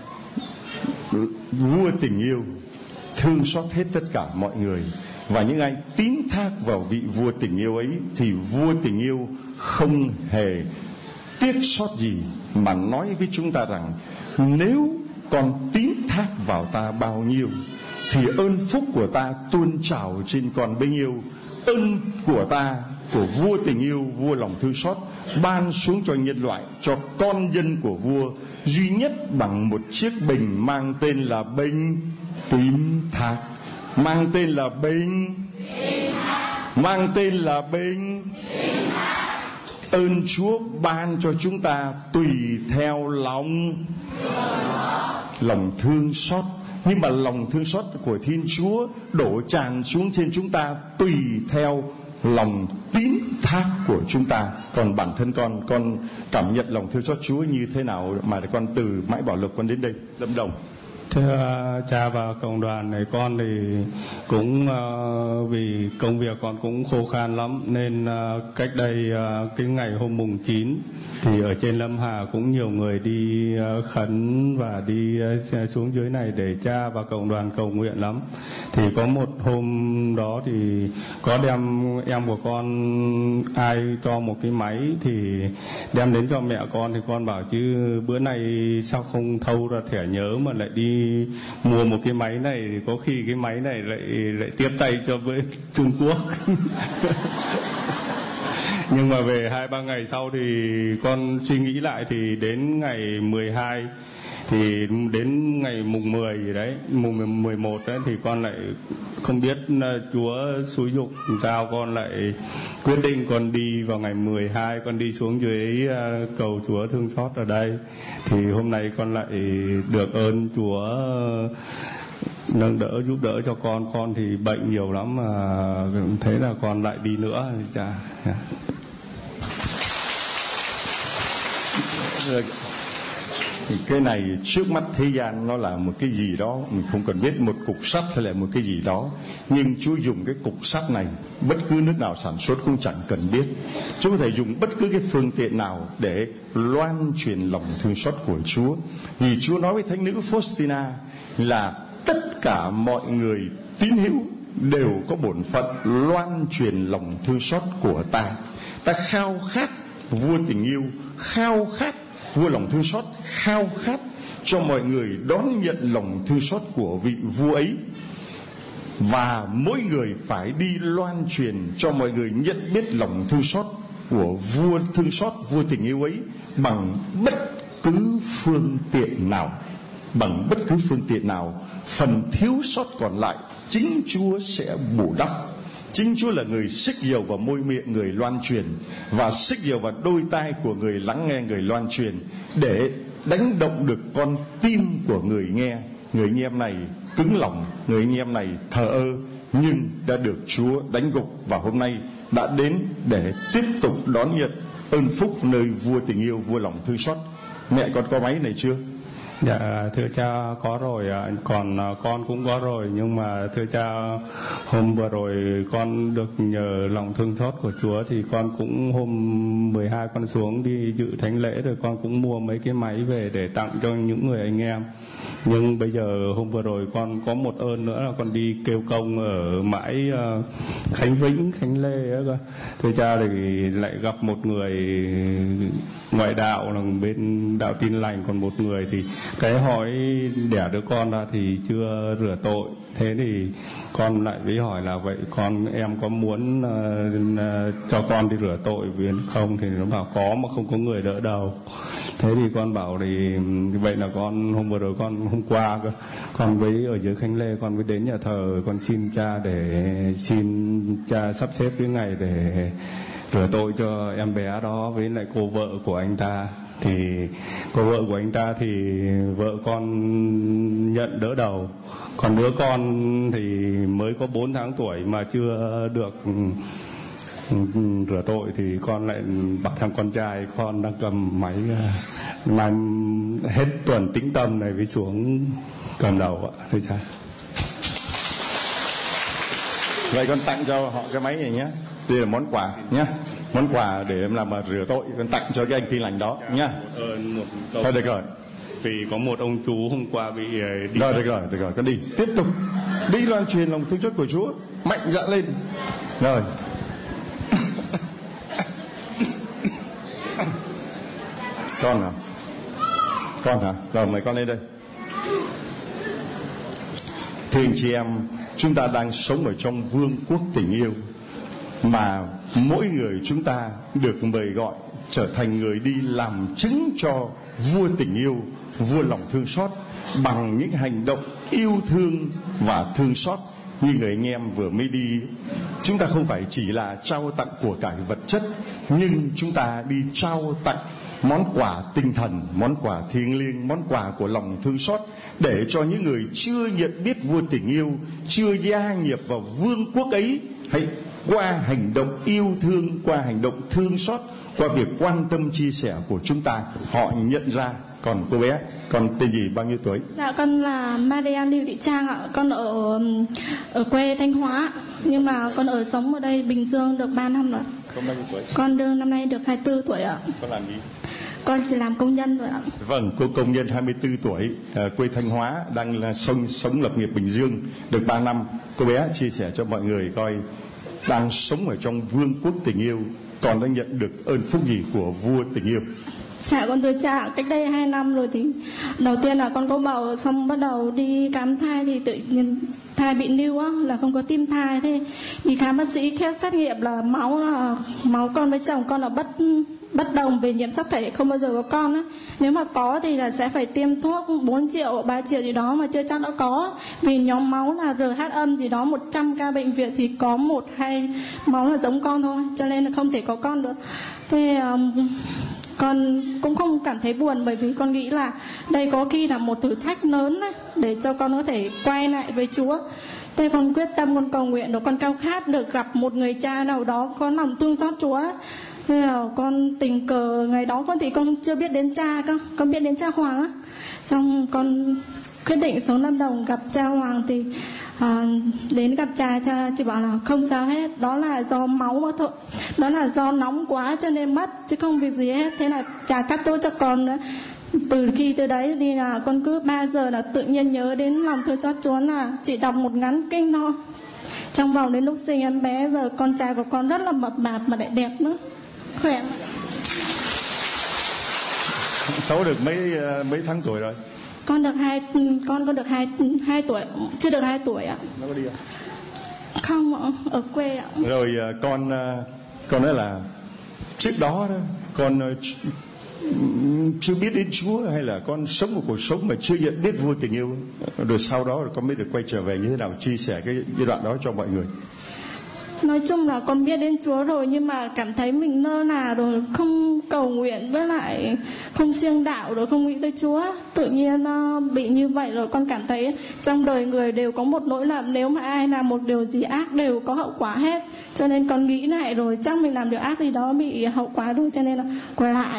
vua tình yêu thương xót hết tất cả mọi người, và những ai tín thác vào vị vua tình yêu ấy thì vua tình yêu không hề tiếc xót gì mà nói với chúng ta rằng nếu con tín thác thác vào ta bao nhiêu, thì ơn phúc của ta tuôn trào trên con bấy nhiêu. Ơn của ta, của vua tình yêu, vua lòng thương xót, ban xuống cho nhân loại, cho con dân của vua, duy nhất bằng một chiếc bình mang tên là bình tín thác. Mang tên là bình Mang tên là bình Ơn Chúa ban cho chúng ta tùy theo lòng Lòng thương xót. Nhưng mà lòng thương xót của Thiên Chúa đổ tràn xuống trên chúng ta tùy theo lòng tín thác của chúng ta. Còn bản thân con, con cảm nhận lòng thương xót Chúa như thế nào mà con từ Mãi Bảo Lộc con đến đây Lâm Đồng? Thưa cha và cộng đoàn này, con thì cũng uh, vì công việc con cũng khô khan lắm, nên uh, cách đây uh, cái ngày hôm mùng chín thì ở trên Lâm Hà cũng nhiều người đi uh, khấn và đi uh, xuống dưới này để cha và cộng đoàn cầu nguyện lắm. Thì có một hôm đó thì có đem em của con, ai cho một cái máy thì đem đến cho mẹ con, thì con bảo chứ bữa nay sao không thâu ra thẻ nhớ mà lại đi mua một cái máy này, thì có khi cái máy này lại lại tiếp tay cho với Trung Quốc. Nhưng mà về hai ba ngày sau thì con suy nghĩ lại, thì đến ngày mười hai thì đến ngày mùng mười gì đấy, mùng mười một đấy, thì con lại không biết Chúa xúi giục sao, con lại quyết định con đi vào ngày mười hai, con đi xuống dưới cầu Chúa thương xót ở đây. Thì hôm nay con lại được ơn Chúa nâng đỡ giúp đỡ cho con. Con thì bệnh nhiều lắm mà thế là con lại đi nữa cha. Cái này trước mắt thế gian nó là một cái gì đó mình không cần biết, một cục sắt hay là một cái gì đó, nhưng Chúa dùng cái cục sắt này, bất cứ nước nào sản xuất cũng chẳng cần biết. Chúa có thể dùng bất cứ cái phương tiện nào để loan truyền lòng thương xót của Chúa. Vì Chúa nói với thánh nữ Faustina là tất cả mọi người tín hữu đều có bổn phận loan truyền lòng thương xót của ta. Ta khao khát vua tình yêu, khao khát vua lòng thương xót, khao khát cho mọi người đón nhận lòng thương xót của vị vua ấy. Và mỗi người phải đi loan truyền cho mọi người nhận biết lòng thương xót của vua thương xót, vua tình yêu ấy bằng bất cứ phương tiện nào. Bằng bất cứ phương tiện nào, phần thiếu sót còn lại chính Chúa sẽ bù đắp. Chính Chúa là người xích dầu vào môi miệng người loan truyền, và xích dầu vào đôi tai của người lắng nghe người loan truyền, để đánh động được con tim của người nghe. Người anh em này cứng lòng, người anh em này thờ ơ, nhưng đã được Chúa đánh gục, và hôm nay đã đến để tiếp tục đón nhận ơn phúc nơi vua tình yêu, vua lòng thương xót. Mẹ con có máy này chưa? Dạ thưa cha có rồi ạ, còn con cũng có rồi, nhưng mà thưa cha hôm vừa rồi con được nhờ lòng thương xót của Chúa, thì con cũng hôm mười hai con xuống đi dự thánh lễ, rồi con cũng mua mấy cái máy về để tặng cho những người anh em. Nhưng bây giờ hôm vừa rồi con có một ơn nữa là con đi kêu công ở mãi uh, Khánh Vĩnh, Khánh Lê ấy cơ. Thưa cha thì lại gặp một người ngoại đạo là bên đạo Tin Lành, còn một người thì cái hỏi đẻ đứa con ra thì chưa rửa tội. Thế thì con lại với hỏi là vậy con em có muốn uh, uh, cho con đi rửa tội vì không, thì nó bảo có mà không có người đỡ đầu. Thế thì con bảo thì vậy là con hôm vừa rồi con hôm qua cơ, con với ở dưới Khánh Lê con mới đến nhà thờ, con xin cha để xin cha sắp xếp cái ngày để rửa tội cho em bé đó với lại cô vợ của anh ta. Thì cô vợ của anh ta thì vợ con nhận đỡ đầu, còn đứa con thì mới có bốn tháng tuổi mà chưa được rửa tội, thì con lại bảo thằng con trai con đang cầm máy mà hết tuần tĩnh tâm này mới xuống cầm đầu ạ. Thưa cha. Vậy con tặng cho họ cái máy này nhé, đây là món quà nhé, món quà để em làm mà rửa tội, con tặng cho cái anh Tin Lành đó nhá. Thôi được rồi, vì có một ông chú hôm qua bị đi rồi, được rồi, được rồi, con đi tiếp tục đi loan truyền lòng thương xót của Chúa, mạnh dạn lên rồi. Con hả? Con hả? Rồi mời con lên đây. Thưa anh chị em, chúng ta đang sống ở trong vương quốc tình yêu, mà mỗi người chúng ta được mời gọi trở thành người đi làm chứng cho vua tình yêu, vua lòng thương xót, bằng những hành động yêu thương và thương xót. Như người anh em vừa mới đi, chúng ta không phải chỉ là trao tặng của cải vật chất, nhưng chúng ta đi trao tặng món quà tinh thần, món quà thiêng liêng, món quà của lòng thương xót, để cho những người chưa nhận biết vua tình yêu, chưa gia nhập vào vương quốc ấy, hãy qua hành động yêu thương, qua hành động thương xót, qua việc quan tâm chia sẻ của chúng ta, họ nhận ra. Còn cô bé, con tên gì, bao nhiêu tuổi? Dạ, con là Maria Lưu Thị Trang ạ. Con ở ở quê Thanh Hóa, nhưng mà con ở sống ở đây Bình Dương được ba năm rồi. Con bao nhiêu tuổi? Con đương năm nay được hai mươi tư tuổi ạ. Con làm gì? Con chỉ làm công nhân thôi ạ. Vâng, cô công nhân hai mươi tư tuổi, à, quê Thanh Hóa, đang là sống, sống lập nghiệp Bình Dương được ba năm. Cô bé chia sẻ cho mọi người coi, đang sống ở trong vương quốc tình yêu, còn đã nhận được ơn phúc gì của vua tình yêu? Dạ, con thưa cha, cách đây hai năm rồi thì đầu tiên là con có bầu, xong bắt đầu đi khám thai thì tự nhiên thai bị níu á, là không có tim thai. Thế đi khám bác sĩ khét xét nghiệm là máu là máu con với chồng con là bất bất đồng về nhiễm sắc thể, không bao giờ có con á. Nếu mà có thì là sẽ phải tiêm thuốc bốn triệu, ba triệu gì đó mà chưa chắc đã có. Vì nhóm máu là rờ hát âm gì đó, một trăm ca bệnh viện thì có một hai máu là giống con thôi, cho nên là không thể có con được. Thế um, con cũng không cảm thấy buồn, bởi vì con nghĩ là đây có khi là một thử thách lớn đấy, để cho con có thể quay lại với Chúa. Thế con quyết tâm, con cầu nguyện, đó con khao khát được gặp một người cha nào đó có lòng thương xót Chúa. Thế là con tình cờ ngày đó con thì con chưa biết đến cha cơ, con biết đến cha Hoàng á. Xong con quyết định xuống Lâm Đồng gặp cha Hoàng thì à, đến gặp cha, cha chỉ bảo là không sao hết, đó là do máu mà thôi, đó là do nóng quá cho nên mất, chứ không việc gì hết. Thế là cha cắt tốt cho con nữa. Từ khi từ đấy đi là con cứ ba giờ là tự nhiên nhớ đến lòng thương xót Chúa, là chỉ đọc một ngắn kinh thôi. Trong vòng đến lúc sinh em bé, giờ con trai của con rất là mập mạp mà lại đẹp nữa, khỏe. Cháu được mấy mấy tháng tuổi rồi? Con được hai, con có được hai hai tuổi, chưa được hai tuổi ạ. Nó có đi không? Không ạ, ở quê ạ. Rồi con con nói là trước đó đó con chưa biết đến Chúa, hay là con sống một cuộc sống mà chưa nhận biết vua tình yêu, rồi sau đó rồi con mới được quay trở về như thế nào, chia sẻ cái giai đoạn đó cho mọi người. Nói chung là con biết đến Chúa rồi, nhưng mà cảm thấy mình nơ nà rồi, không cầu nguyện, với lại không siêng đạo, rồi không nghĩ tới Chúa. Tự nhiên uh, bị như vậy rồi con cảm thấy trong đời người đều có một lỗi lầm, nếu mà ai làm một điều gì ác đều có hậu quả hết. Cho nên con nghĩ lại rồi chắc mình làm điều ác gì đó bị hậu quả rồi, cho nên là quay lại.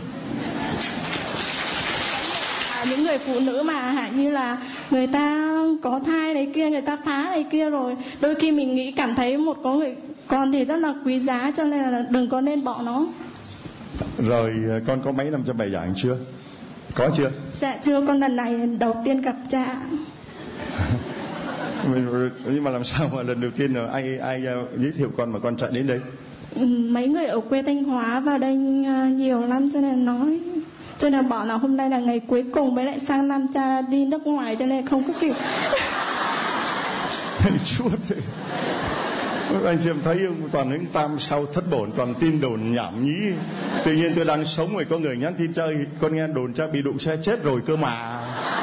Những người phụ nữ mà hả, như là người ta có thai này kia, người ta phá này kia, rồi đôi khi mình nghĩ cảm thấy một có người con thì rất là quý giá, cho nên là đừng có nên bỏ nó. Rồi con có mấy năm cho bài giảng chưa? Có chưa? Dạ chưa, con lần này đầu tiên gặp cha. Nhưng mà làm sao mà lần đầu tiên rồi ai ai giới thiệu con mà con chạy đến đây? Mấy người ở quê Thanh Hóa vào đây nhiều lắm, cho nên nói, cho nên bảo là hôm nay là ngày cuối cùng, với lại sang năm cha đi nước ngoài cho nên không có kịp. Chúa ơi, anh chị em thấy không, toàn những tam sao thất bổn, toàn tin đồn nhảm nhí. Tự nhiên tôi đang sống rồi có người nhắn tin chơi, con nghe đồn cha bị đụng xe chết rồi cơ mà.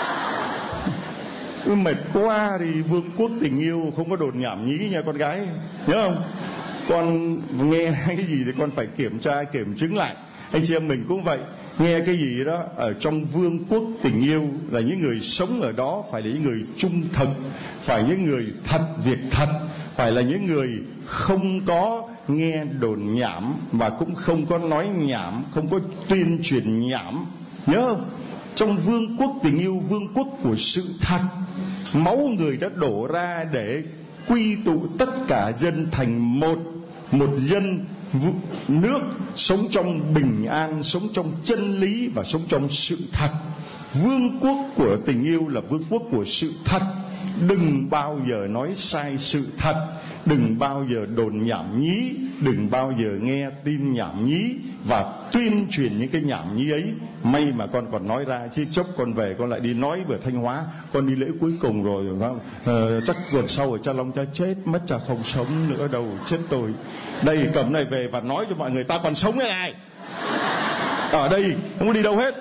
Mệt quá thì vương quốc tình yêu không có đồn nhảm nhí nha con gái, nhớ không? Con nghe cái gì thì con phải kiểm tra kiểm chứng lại. Anh chị em mình cũng vậy, nghe cái gì đó ở trong vương quốc tình yêu là những người sống ở đó phải là những người trung thực, phải những người thật việc thật, phải là những người không có nghe đồn nhảm và cũng không có nói nhảm, không có tuyên truyền nhảm, nhớ không? Trong vương quốc tình yêu, vương quốc của sự thật, máu người đã đổ ra để quy tụ tất cả dân thành một, một dân nước sống trong bình an, sống trong chân lý và sống trong sự thật. Vương quốc của tình yêu là vương quốc của sự thật. Đừng bao giờ nói sai sự thật, đừng bao giờ đồn nhảm nhí. đừng bao giờ nghe tin nhảm nhí và tuyên truyền những cái nhảm nhí ấy. May mà con còn nói ra, chứ chốc con về con lại đi nói về Thanh Hóa, con đi lễ cuối cùng rồi, uh, chắc tuần sau ở Cha Long cha chết mất, cha không sống nữa đâu, chết tôi. Đây cầm này về và nói cho mọi người ta còn sống thế này, ở đây không có đi đâu hết.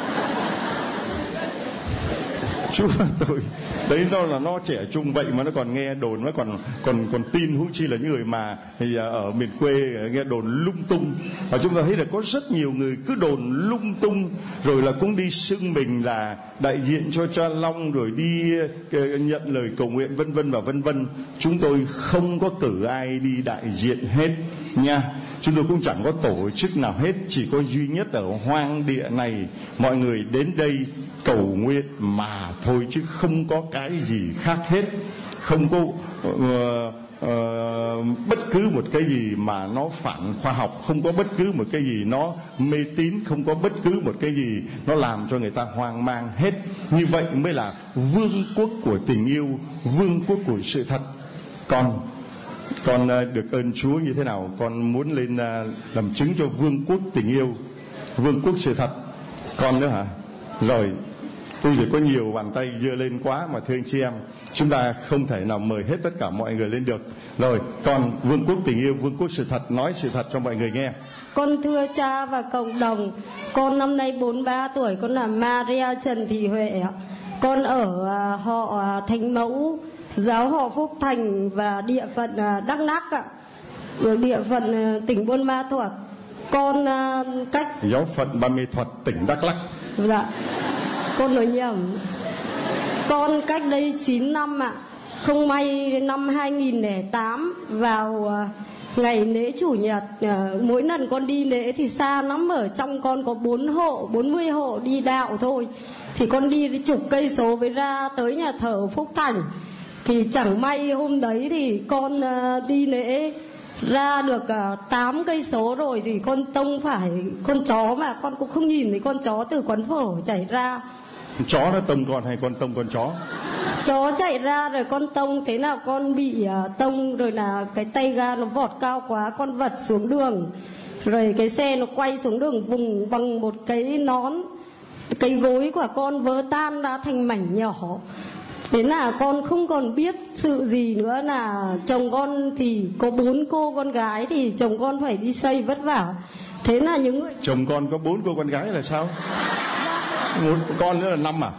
Chú tôi đấy, nó là nó trẻ trung vậy mà nó còn nghe đồn, nó còn còn còn tin, huống chi là những người mà thì ở miền quê nghe đồn lung tung. Và chúng ta thấy là có rất nhiều người cứ đồn lung tung, rồi là cũng đi xưng mình là đại diện cho Cha Long, rồi đi nhận lời cầu nguyện vân vân và vân vân. Chúng tôi không có cử ai đi đại diện hết nha. Chúng tôi cũng chẳng có tổ chức nào hết, chỉ có duy nhất ở hoang địa này mọi người đến đây cầu nguyện mà thôi, chứ không có cái gì khác hết. Không có uh, uh, bất cứ một cái gì mà nó phản khoa học, không có bất cứ một cái gì nó mê tín, không có bất cứ một cái gì nó làm cho người ta hoang mang hết. Như vậy mới là vương quốc của tình yêu, vương quốc của sự thật. Còn con được ơn Chúa như thế nào, con muốn lên làm chứng cho vương quốc tình yêu, vương quốc sự thật. Con nữa hả? Rồi, tôi chỉ có nhiều bàn tay giơ lên quá mà thưa anh chị em, chúng ta không thể nào mời hết tất cả mọi người lên được. Rồi, còn vương quốc tình yêu, vương quốc sự thật, nói sự thật cho mọi người nghe. Con thưa cha và cộng đồng, con năm nay bốn mươi ba tuổi, con là Maria Trần Thị Huệ. Con ở họ Thánh Mẫu, giáo họ Phúc Thành và địa phận Đắk Lắk ạ, địa phận tỉnh Buôn Ma Thuột. Con cách giáo phận Ba Mê Thuột, tỉnh Đắk Lắk. Dạ, con nói nhầm. Con cách đây chín năm ạ. Không may năm hai nghìn lẻ tám vào ngày lễ chủ nhật, mỗi lần con đi lễ thì xa lắm, ở trong con có bốn hộ, bốn mươi hộ đi đạo thôi. Thì con đi chục cây số với ra tới nhà thờ Phúc Thành. Thì chẳng may hôm đấy thì con đi lễ ra được tám cây số rồi thì con tông phải con chó, mà con cũng không nhìn thấy con chó từ quán phở chảy ra. Chó nó tông con hay con tông con chó? Chó chạy ra rồi con tông, thế nào con bị uh, tông rồi là cái tay ga nó vọt cao quá, con vật xuống đường. Rồi cái xe nó quay xuống đường vùng bằng một cái nón, cái gối của con vỡ tan ra thành mảnh nhỏ. Thế là con không còn biết sự gì nữa, là chồng con thì có bốn cô con gái thì chồng con phải đi xây vất vả. Thế là những người... Chồng con có bốn cô con gái là sao? Một con nữa là năm à?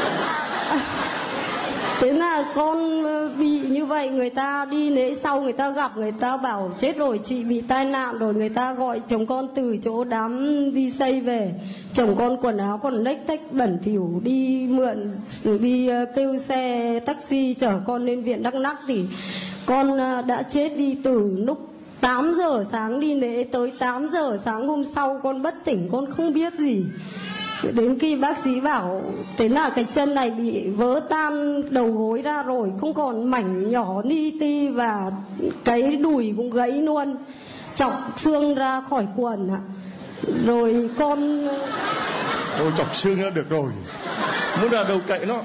Thế là con bị như vậy, người ta đi lễ sau người ta gặp, người ta bảo chết rồi, chị bị tai nạn rồi, người ta gọi chồng con từ chỗ đám đi xây về. Chồng con quần áo còn lếch tách bẩn thỉu, đi mượn, đi kêu xe taxi chở con lên viện Đắk Lắk. Thì con đã chết đi từ lúc tám giờ sáng đi lễ tới tám giờ sáng hôm sau con bất tỉnh, con không biết gì. Đến khi bác sĩ bảo thế là cái chân này bị vỡ tan đầu gối ra rồi, không còn mảnh nhỏ ni ti, và cái đùi cũng gãy luôn, chọc xương ra khỏi quần ạ. Rồi con... Ôi, chọc xương ra được rồi, muốn ra đâu cậy nó.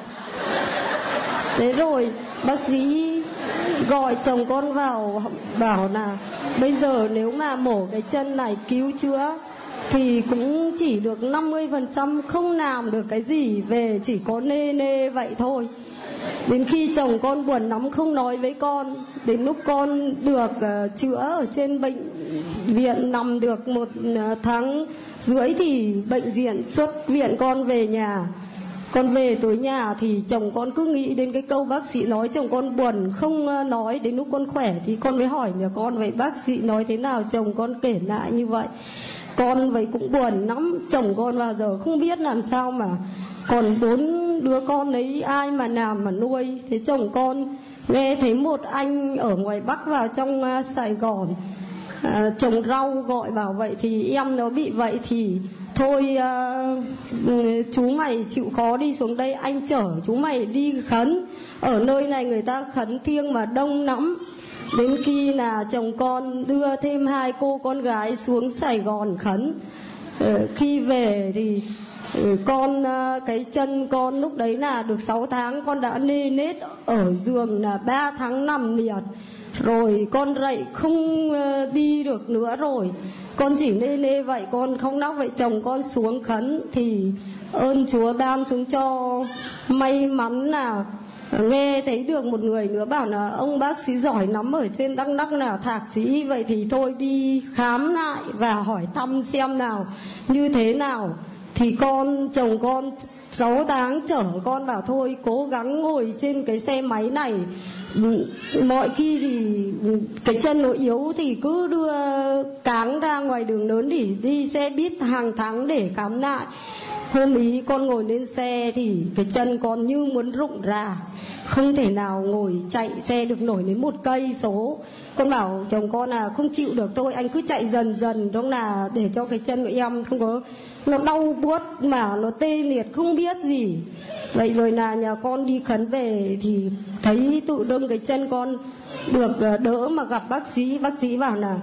Thế rồi bác sĩ gọi chồng con vào, bảo là bây giờ nếu mà mổ cái chân này cứu chữa thì cũng chỉ được năm mươi phần trăm, không làm được cái gì, về chỉ có nê nê vậy thôi. Đến khi chồng con buồn lắm không nói với con, đến lúc con được uh, chữa ở trên bệnh viện nằm được một uh, tháng rưỡi thì bệnh viện xuất viện con về nhà. Con về tới nhà thì chồng con cứ nghĩ đến cái câu bác sĩ nói, chồng con buồn không uh, nói. Đến lúc con khỏe thì con mới hỏi nhà con vậy bác sĩ nói thế nào, chồng con kể lại như vậy. Con vậy cũng buồn lắm, chồng con bao giờ không biết làm sao mà còn bốn đứa con ấy ai mà làm mà nuôi. Thế chồng con nghe thấy một anh ở ngoài Bắc vào trong uh, Sài Gòn uh, trồng rau gọi bảo vậy thì em nó bị vậy thì thôi uh, chú mày chịu khó đi xuống đây, anh chở chú mày đi khấn. Ở nơi này người ta khấn thiêng mà đông lắm. Đến khi là chồng con đưa thêm hai cô con gái xuống Sài Gòn khấn. ờ, Khi về thì con, cái chân con lúc đấy là được sáu tháng, con đã nê nết ở giường là ba tháng nằm liệt. rồi con rậy không đi được nữa rồi, con chỉ nê nê vậy, con không nóc vậy. Chồng con xuống khấn thì ơn Chúa ban xuống cho may mắn là nghe thấy được một người nữa bảo là ông bác sĩ giỏi lắm ở trên Đắk Lắk là thạc sĩ, vậy thì thôi đi khám lại và hỏi thăm xem nào như thế nào. Thì con chồng con sáu tháng chở con bảo thôi cố gắng ngồi trên cái xe máy này, mọi khi thì cái chân nó yếu thì cứ đưa cáng ra ngoài đường lớn để đi xe buýt hàng tháng để khám lại. Hôm ý con ngồi lên xe thì cái chân con như muốn rụng ra, không thể nào ngồi chạy xe được nổi đến một cây số. Con bảo chồng con là không chịu được thôi, anh cứ chạy dần dần đó là để cho cái chân của em không có, nó đau buốt mà nó tê liệt không biết gì. Vậy rồi là nhà con đi khấn về thì thấy tự dưng cái chân con được đỡ, mà gặp bác sĩ, bác sĩ bảo là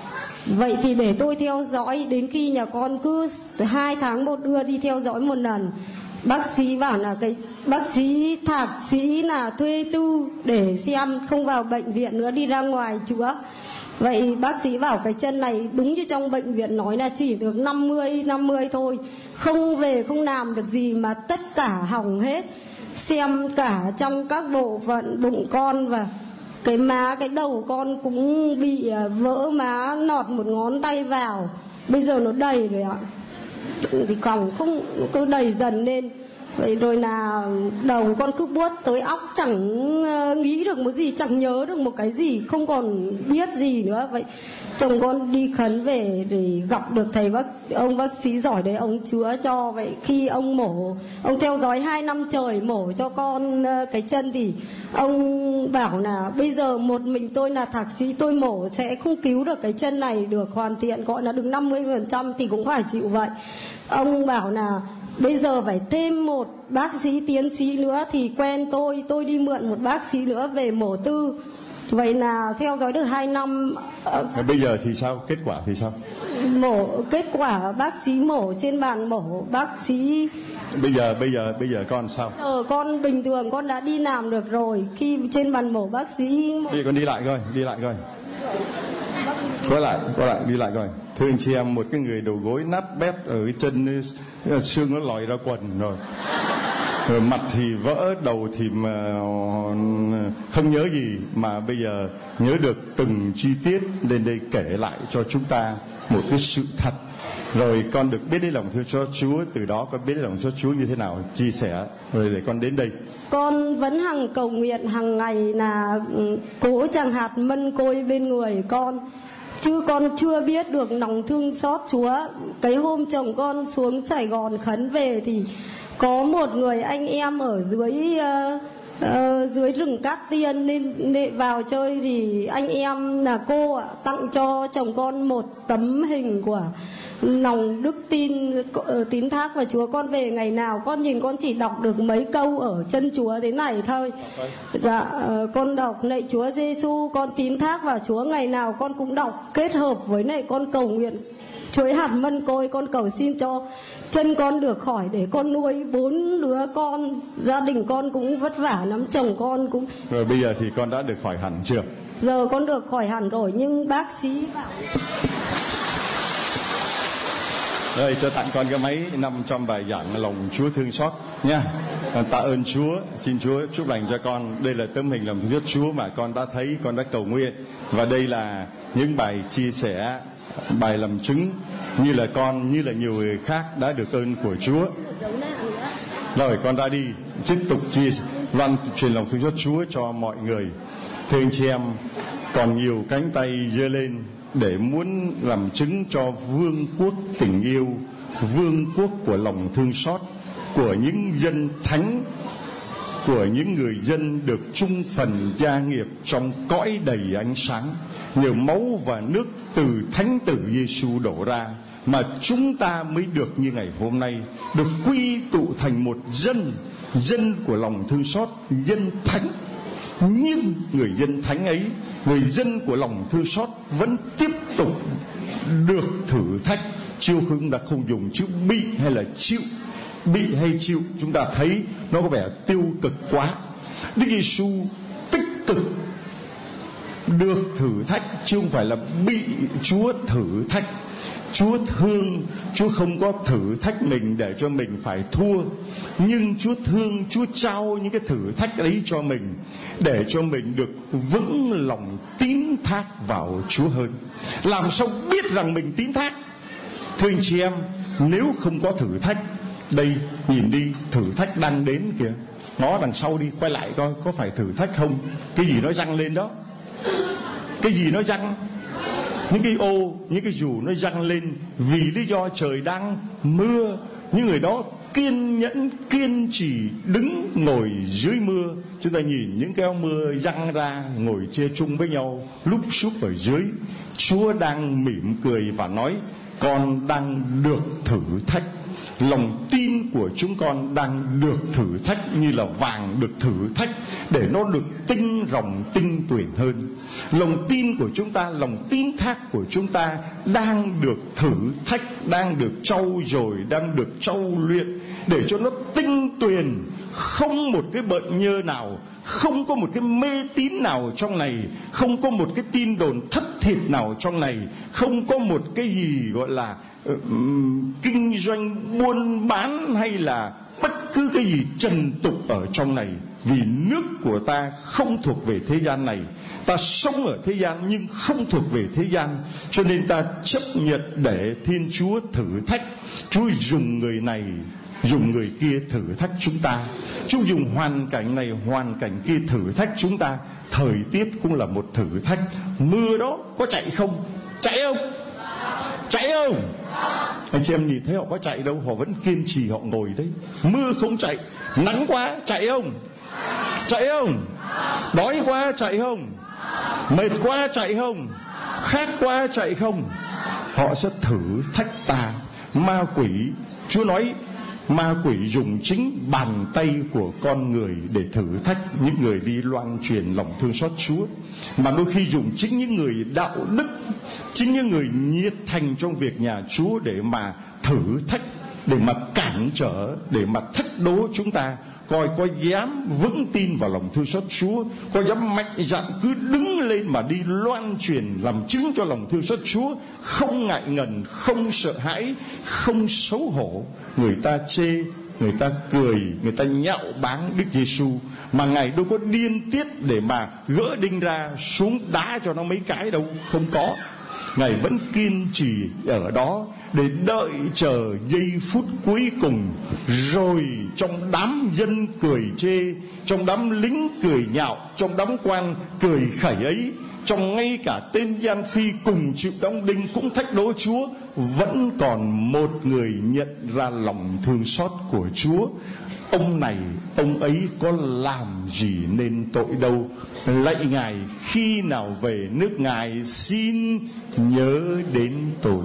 vậy thì để tôi theo dõi đến khi nhà con cứ hai tháng một đưa đi theo dõi một lần. Bác sĩ bảo là cái bác sĩ thạc sĩ là thuê tư để xem, không vào bệnh viện nữa, đi ra ngoài chữa. Vậy bác sĩ bảo cái chân này đúng như trong bệnh viện nói là chỉ được năm mươi năm mươi thôi, không về không làm được gì mà tất cả hỏng hết. Xem cả trong các bộ phận bụng con và cái má, cái đầu con cũng bị vỡ má, nọt một ngón tay vào, bây giờ nó đầy rồi ạ. Thì còng không, cứ đầy dần lên. Vậy rồi là đầu con cứ buốt tới óc, chẳng nghĩ được một gì, chẳng nhớ được một cái gì, không còn biết gì nữa. Vậy chồng con đi khấn về để gặp được thầy bác ông bác sĩ giỏi đấy, ông chữa cho. Vậy khi ông mổ, ông theo dõi hai năm trời mổ cho con cái chân thì ông bảo là bây giờ một mình tôi là thạc sĩ, tôi mổ sẽ không cứu được cái chân này được hoàn thiện, gọi là được năm mươi phần trăm thì cũng phải chịu vậy. Ông bảo là bây giờ phải thêm một bác sĩ tiến sĩ nữa thì quen tôi, tôi đi mượn một bác sĩ nữa về mổ tư. Vậy là theo dõi được hai năm. Bây giờ thì sao? Kết quả thì sao? Mổ, kết quả bác sĩ mổ trên bàn mổ, bác sĩ. Bây giờ bây giờ bây giờ con sao? Ờ, con bình thường, con đã đi làm được rồi. Khi trên bàn mổ bác sĩ. Bây giờ con đi lại coi, đi lại coi. Quay lại, quay lại, đi lại coi. Thưa anh chị em, một cái người đầu gối nát bét ở cái chân, xương nó lòi ra quần rồi. Rồi mặt thì vỡ, đầu thì mà không nhớ gì, mà bây giờ nhớ được từng chi tiết, lên đây kể lại cho chúng ta một cái sự thật. Rồi con được biết đến lòng thương cho Chúa, từ đó con biết đến lòng thương Chúa như thế nào, chia sẻ rồi để con đến đây. Con vẫn hằng cầu nguyện hàng ngày là cố chẳng hạt mân côi bên người con, chứ con chưa biết được lòng thương xót Chúa. Cái hôm chồng con xuống Sài Gòn khấn về thì có một người anh em ở dưới uh, uh, dưới rừng Cát Tiên nên, nên vào chơi, thì anh em là cô ạ, tặng cho chồng con một tấm hình của lòng đức tin, tín thác vào Chúa. Con về ngày nào con nhìn con chỉ đọc được mấy câu ở chân Chúa thế này thôi. Dạ, con đọc lạy Chúa Giêsu, con tín thác vào Chúa, ngày nào con cũng đọc, kết hợp với lại con cầu nguyện chuỗi hạt mân côi, con cầu xin cho chân con được khỏi để con nuôi bốn đứa con, gia đình con cũng vất vả lắm, chồng con cũng. Rồi bây giờ thì con đã được khỏi hẳn chưa? Giờ con được khỏi hẳn rồi, nhưng bác sĩ bảo. Rồi cho tặng con cái máy nằm trong bài giảng lòng Chúa thương xót nha. Tạ ơn Chúa, xin Chúa chúc lành cho con. Đây là tấm hình lòng thương xót Chúa mà con đã thấy, con đã cầu nguyện, và đây là những bài chia sẻ, bài làm chứng như là con, như là nhiều người khác đã được ơn của Chúa. Rồi con ra đi tiếp tục chia loan truyền lòng thương xót Chúa cho mọi người. Thưa anh chị em, còn nhiều cánh tay giơ lên để muốn làm chứng cho vương quốc tình yêu, vương quốc của lòng thương xót, của những dân thánh, của những người dân được chung phần gia nghiệp trong cõi đầy ánh sáng, nhờ máu và nước từ thánh tử Giêsu đổ ra mà chúng ta mới được như ngày hôm nay, được quy tụ thành một dân, dân của lòng thương xót, dân thánh. Nhưng người dân thánh ấy, người dân của lòng thương xót vẫn tiếp tục được thử thách. Chiêu Hưng đã không dùng chữ bị hay là chịu, bị hay chịu chúng ta thấy nó có vẻ tiêu cực quá. Đức Giêsu tích cực được thử thách, chứ không phải là bị Chúa thử thách. Chúa thương, Chúa không có thử thách mình để cho mình phải thua, nhưng Chúa thương, Chúa trao những cái thử thách ấy cho mình để cho mình được vững lòng tín thác vào Chúa hơn. Làm sao biết rằng mình tín thác? Thưa anh chị em, nếu không có thử thách, đây nhìn đi, thử thách đang đến kìa, ngó đằng sau đi, quay lại coi có phải thử thách không. Cái gì nó răng lên đó? Cái gì nó răng? Những cái ô, những cái dù nó răng lên vì lý do trời đang mưa. Những người đó kiên nhẫn, kiên trì đứng ngồi dưới mưa. Chúng ta nhìn những cái áo mưa răng ra, ngồi chia chung với nhau, lúc xúc ở dưới. Chúa đang mỉm cười và nói: con đang được thử thách. Lòng tin của chúng con đang được thử thách, như là vàng được thử thách để nó được tinh ròng tinh tuyền hơn. Lòng tin của chúng ta, lòng tín thác của chúng ta đang được thử thách, đang được trau dồi, đang được trau luyện để cho nó tinh tuyền. Không một cái bệnh nhơ nào, không có một cái mê tín nào trong này, không có một cái tin đồn thất thiệt nào trong này, không có một cái gì gọi là uh, kinh doanh buôn bán hay là bất cứ cái gì trần tục ở trong này. Vì nước của ta không thuộc về thế gian này, ta sống ở thế gian nhưng không thuộc về thế gian, cho nên ta chấp nhận để Thiên Chúa thử thách. Chúa dùng người này, dùng người kia thử thách chúng ta. Chúa dùng hoàn cảnh này, hoàn cảnh kia thử thách chúng ta. Thời tiết cũng là một thử thách. Mưa đó có chạy không? Chạy không? Chạy không? Anh chị em nhìn thấy họ có chạy đâu, họ vẫn kiên trì, họ ngồi đấy. Mưa không chạy. Nắng quá chạy không? Chạy không? Đói quá chạy không? Mệt quá chạy không? Khát quá chạy không? Họ sẽ thử thách ta. Ma quỷ, Chúa nói ma quỷ dùng chính bàn tay của con người để thử thách những người đi loan truyền lòng thương xót Chúa. Mà đôi khi dùng chính những người đạo đức, chính những người nhiệt thành trong việc nhà Chúa để mà thử thách, để mà cản trở, để mà thách đố chúng ta. Coi có dám vững tin vào lòng thương xót Chúa, có dám mạnh dạn cứ đứng lên mà đi loan truyền, làm chứng cho lòng thương xót Chúa, không ngại ngần, không sợ hãi, không xấu hổ. Người ta chê, người ta cười, người ta nhạo báng Đức Giêsu, mà Ngài đâu có điên tiết để mà gỡ đinh ra xuống đá cho nó mấy cái đâu, không có. Ngài vẫn kiên trì ở đó để đợi chờ giây phút cuối cùng. Rồi trong đám dân cười chê, trong đám lính cười nhạo, trong đám quan cười khẩy ấy, trong ngay cả tên gian phi cùng chịu đóng đinh cũng thách đố Chúa, vẫn còn một người nhận ra lòng thương xót của Chúa. Ông này, ông ấy có làm gì nên tội đâu. Lạy Ngài, khi nào về nước Ngài xin nhớ đến tôi.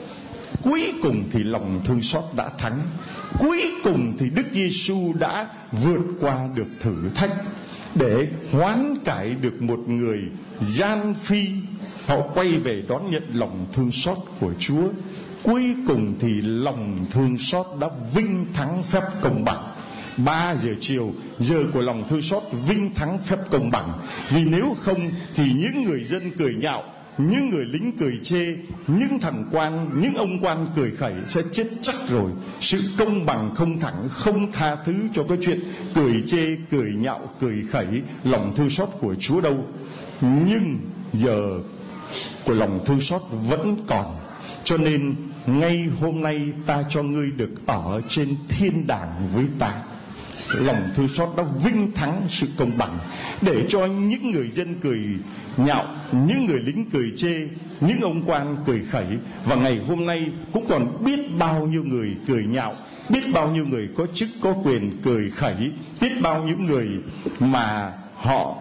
Cuối cùng thì lòng thương xót đã thắng. Cuối cùng thì Đức Giêsu đã vượt qua được thử thách để hoán cải được một người gian phi. Họ quay về đón nhận lòng thương xót của Chúa. Cuối cùng thì lòng thương xót đã vinh thắng phép công bằng. Ba giờ chiều, giờ của lòng thương xót vinh thắng phép công bằng. Vì nếu không thì những người dân cười nhạo, những người lính cười chê, những thằng quan, những ông quan cười khẩy sẽ chết chắc rồi. Sự công bằng không thẳng, không tha thứ cho cái chuyện cười chê, cười nhạo, cười khẩy lòng thương xót của Chúa đâu. Nhưng giờ của lòng thương xót vẫn còn. Cho nên ngay hôm nay ta cho ngươi được ở trên thiên đàng với ta. Lòng thương xót đã vinh thắng sự công bằng, để cho những người dân cười nhạo, những người lính cười chê, những ông quan cười khẩy. Và ngày hôm nay cũng còn biết bao nhiêu người cười nhạo, biết bao nhiêu người có chức có quyền cười khẩy, biết bao nhiêu người mà họ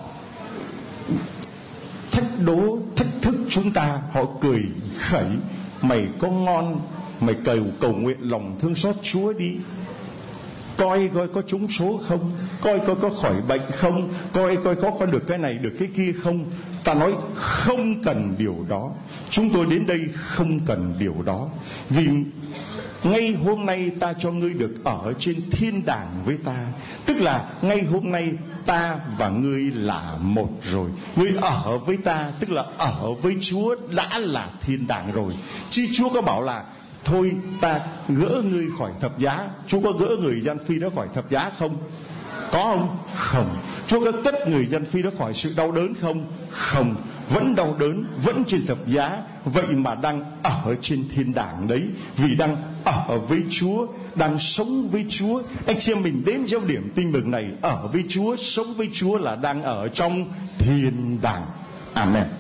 thách đố, thách thức chúng ta, họ cười khẩy. Mày có ngon, mày cầu cầu nguyện lòng thương xót Chúa đi. coi coi có trúng số không, coi coi có khỏi bệnh không, coi coi có có được cái này được cái kia không. Ta nói không cần điều đó. Chúng tôi đến đây không cần điều đó. Vì ngay hôm nay ta cho ngươi được ở trên thiên đàng với ta. Tức là ngay hôm nay ta và ngươi là một rồi. Ngươi ở với ta, tức là ở với Chúa đã là thiên đàng rồi. Chứ Chúa có bảo là thôi ta gỡ ngươi khỏi thập giá. Chúa có gỡ người gian phi đó khỏi thập giá không? Có không? Không. Chúa có cất người dân phi đó khỏi sự đau đớn không? Không. Vẫn đau đớn, vẫn trên thập giá. Vậy mà đang ở trên thiên đàng đấy. Vì đang ở với Chúa, đang sống với Chúa. Anh chị em mình đến trong điểm tin mừng này, ở với Chúa, sống với Chúa là đang ở trong thiên đàng. Amen.